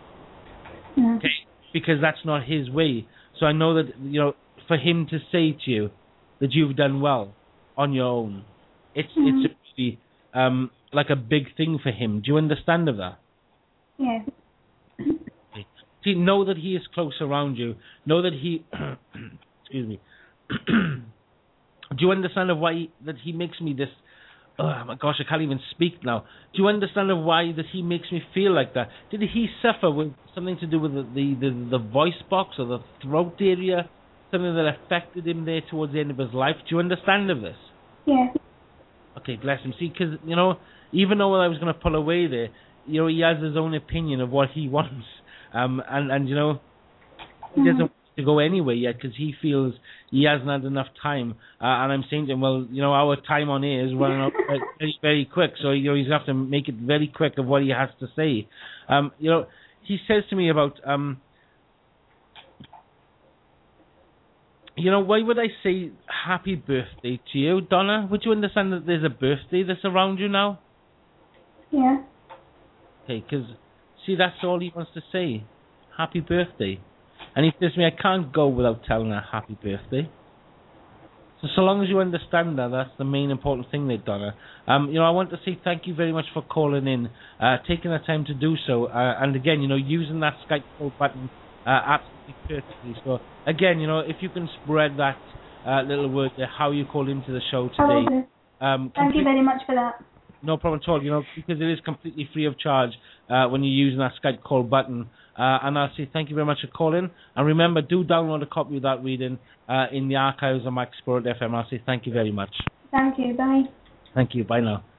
Yeah. Okay? Because that's not his way. So I know that, you know, for him to say to you that you've done well on your own, it's really like a big thing for him. Do you understand of that? Yeah. Okay. See, know that he is close around you. Know that he, excuse me. Do you understand of why that he makes me this? Oh my gosh, I can't even speak now. Do you understand of why that he makes me feel like that? Did he suffer with something to do with the voice box or the throat area? Something that affected him there towards the end of his life? Do you understand of this? Yeah. Okay, bless him. See, because, you know, even though I was going to pull away there, you know, he has his own opinion of what he wants. And you know, he doesn't want to go anywhere yet because he feels he hasn't had enough time. And I'm saying to him, well, you know, our time on air is running out very, very quick. So, you know, he's going to have to make it very quick of what he has to say. You know, he says to me about... you know, why would I say happy birthday to you, Donna? Would you understand that there's a birthday that's around you now? Yeah. Okay, because, see, that's all he wants to say. Happy birthday. And he says to me, I can't go without telling her happy birthday. So long as you understand that, that's the main important thing there, Donna. You know, I want to say thank you very much for calling in, taking the time to do so, and again, you know, using that Skype call button absolutely perfectly. So, again, you know, if you can spread that little word there, how you called into the show today. Thank you very much for that. No problem at all. Because it is completely free of charge when you're using that Skype call button. And I'll say thank you very much for calling. And remember, do download a copy of that reading in the archives of Mike Spirit FM. I'll say thank you very much. Thank you. Bye. Thank you. Bye now.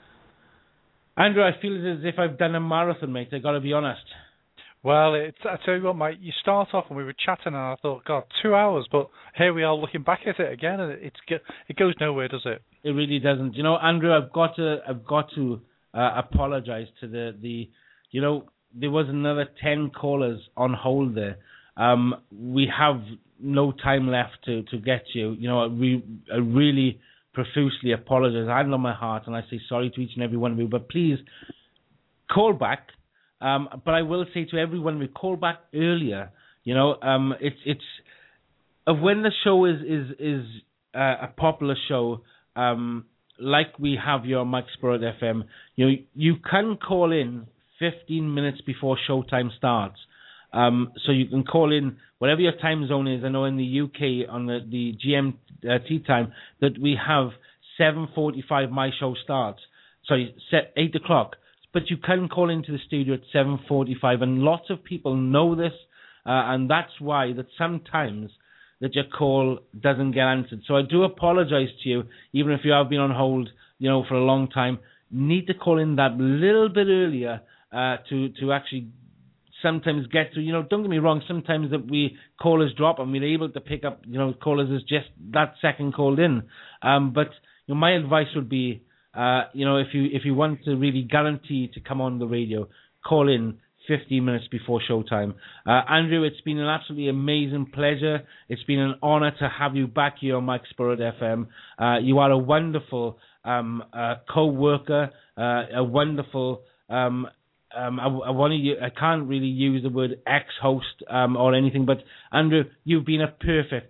Andrew, I feel as if I've done a marathon, mate. I got to be honest. Well, I tell you what, Mike, you start off and we were chatting and I thought, God, 2 hours, but here we are looking back at it again and it goes nowhere, does it? It really doesn't. Andrew, I've got to apologize to the there was another 10 callers on hold there. We have no time left to get you. I really profusely apologize. I hand on my heart and I say sorry to each and every one of you, but please call back. But I will say to everyone, we call back earlier. It's when the show is a popular show, like we have your Mike Spirit FM. You can call in 15 minutes before showtime starts. So you can call in whatever your time zone is. I know in the UK on the GMT time that we have 7:45 my show starts. Sorry, 8 o'clock. But you can call into the studio at 7:45, and lots of people know this, and that's why that sometimes that your call doesn't get answered. So I do apologize to you, even if you have been on hold, for a long time. Need to call in that little bit earlier to actually sometimes get to. Don't get me wrong. Sometimes that callers drop and we're able to pick up. Callers is just that second called in. But my advice would be. If you want to really guarantee to come on the radio, call in 15 minutes before showtime. Andrew, it's been an absolutely amazing pleasure. It's been an honor to have you back here on Mike Spirit FM. You are a wonderful co-worker, a wonderful. I can't really use the word ex-host or anything, but Andrew, you've been a perfect.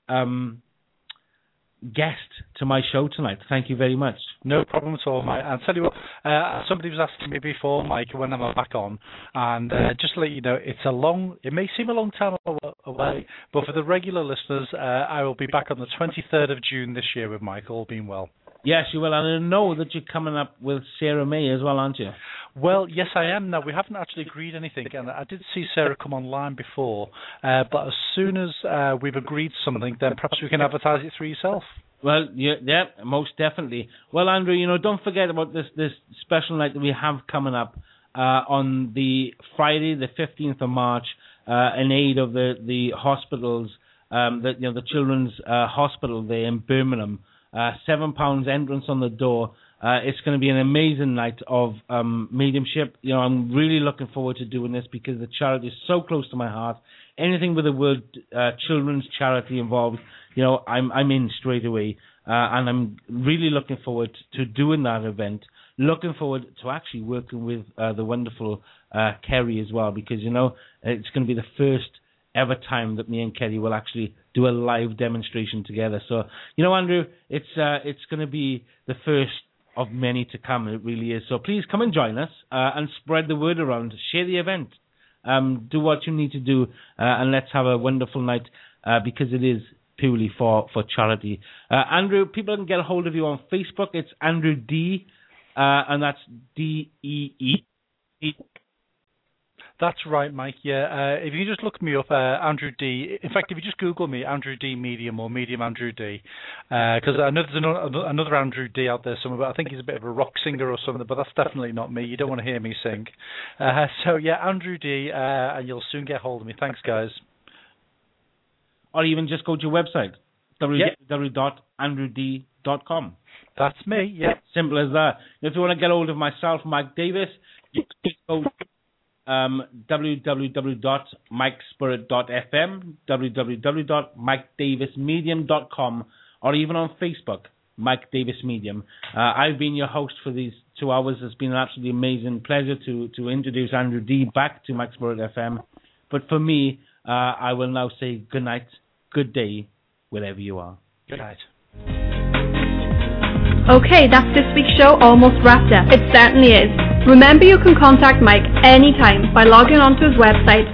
Guest to my show tonight. Thank you very much. No problem at all, Mike. I'll tell you what, somebody was asking me before, Mike, when I'm back on, and just to let you know, it may seem a long time away, but for the regular listeners, I will be back on the 23rd of June this year with Mike, all being well. Yes, you will, and I know that you're coming up with Sarah May as well, aren't you? Well, yes, I am. Now, we haven't actually agreed anything, and I did see Sarah come online before, but as soon as we've agreed something, then perhaps we can advertise it through yourself. Well, yeah, most definitely. Well, Andrew, don't forget about this special night that we have coming up on the Friday, the 15th of March, in aid of the hospitals, the Children's Hospital there in Birmingham. £7 entrance on the door. It's going to be an amazing night of mediumship. I'm really looking forward to doing this because the charity is so close to my heart. Anything with the word children's charity involved, I'm in straight away. And I'm really looking forward to doing that event. Looking forward to actually working with the wonderful Kerry as well, because, it's going to be the first ever time that me and Kerry will actually do a live demonstration together. So, Andrew, it's going to be the first of many to come. It really is. So please come and join us and spread the word around. Share the event. Do what you need to do, and let's have a wonderful night because it is purely for charity. Andrew, people can get a hold of you on Facebook. It's Andrew D, and that's D-E-E. That's right, Mike. Yeah, if you just look me up, Andrew D. In fact, if you just Google me, Andrew D Medium or Medium Andrew D, because I know there's another Andrew D out there somewhere, but I think he's a bit of a rock singer or something. But that's definitely not me. You don't want to hear me sing. So yeah, Andrew D, and you'll soon get hold of me. Thanks, guys. Or even just go to your website, www.andrewd.com. That's me. Yeah, simple as that. If you want to get hold of myself, Mike Davis, you can go. www.mikespirit.fm, www.mikedavismedium.com, or even on Facebook, Mike Davis Medium. I've been your host for these 2 hours. It's been an absolutely amazing pleasure to introduce Andrew D back to Mike Spirit FM. But for me, I will now say good night, good day, wherever you are. Good night. Okay, that's this week's show almost wrapped up. It certainly is. Remember, you can contact Mike anytime by logging onto his website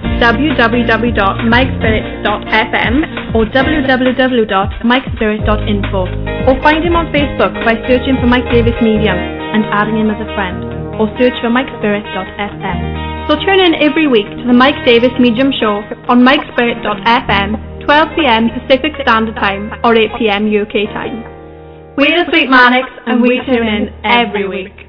www.mikespirit.fm or www.mikespirit.info, or find him on Facebook by searching for Mike Davis Medium. and adding him as a friend, or search for MikeSpirit.fm. So tune in every week to the Mike Davis Medium Show on MikeSpirit.fm, 12 p.m. Pacific Standard Time or 8 p.m. UK time. We're the Sweet Manics, and we tune in every week.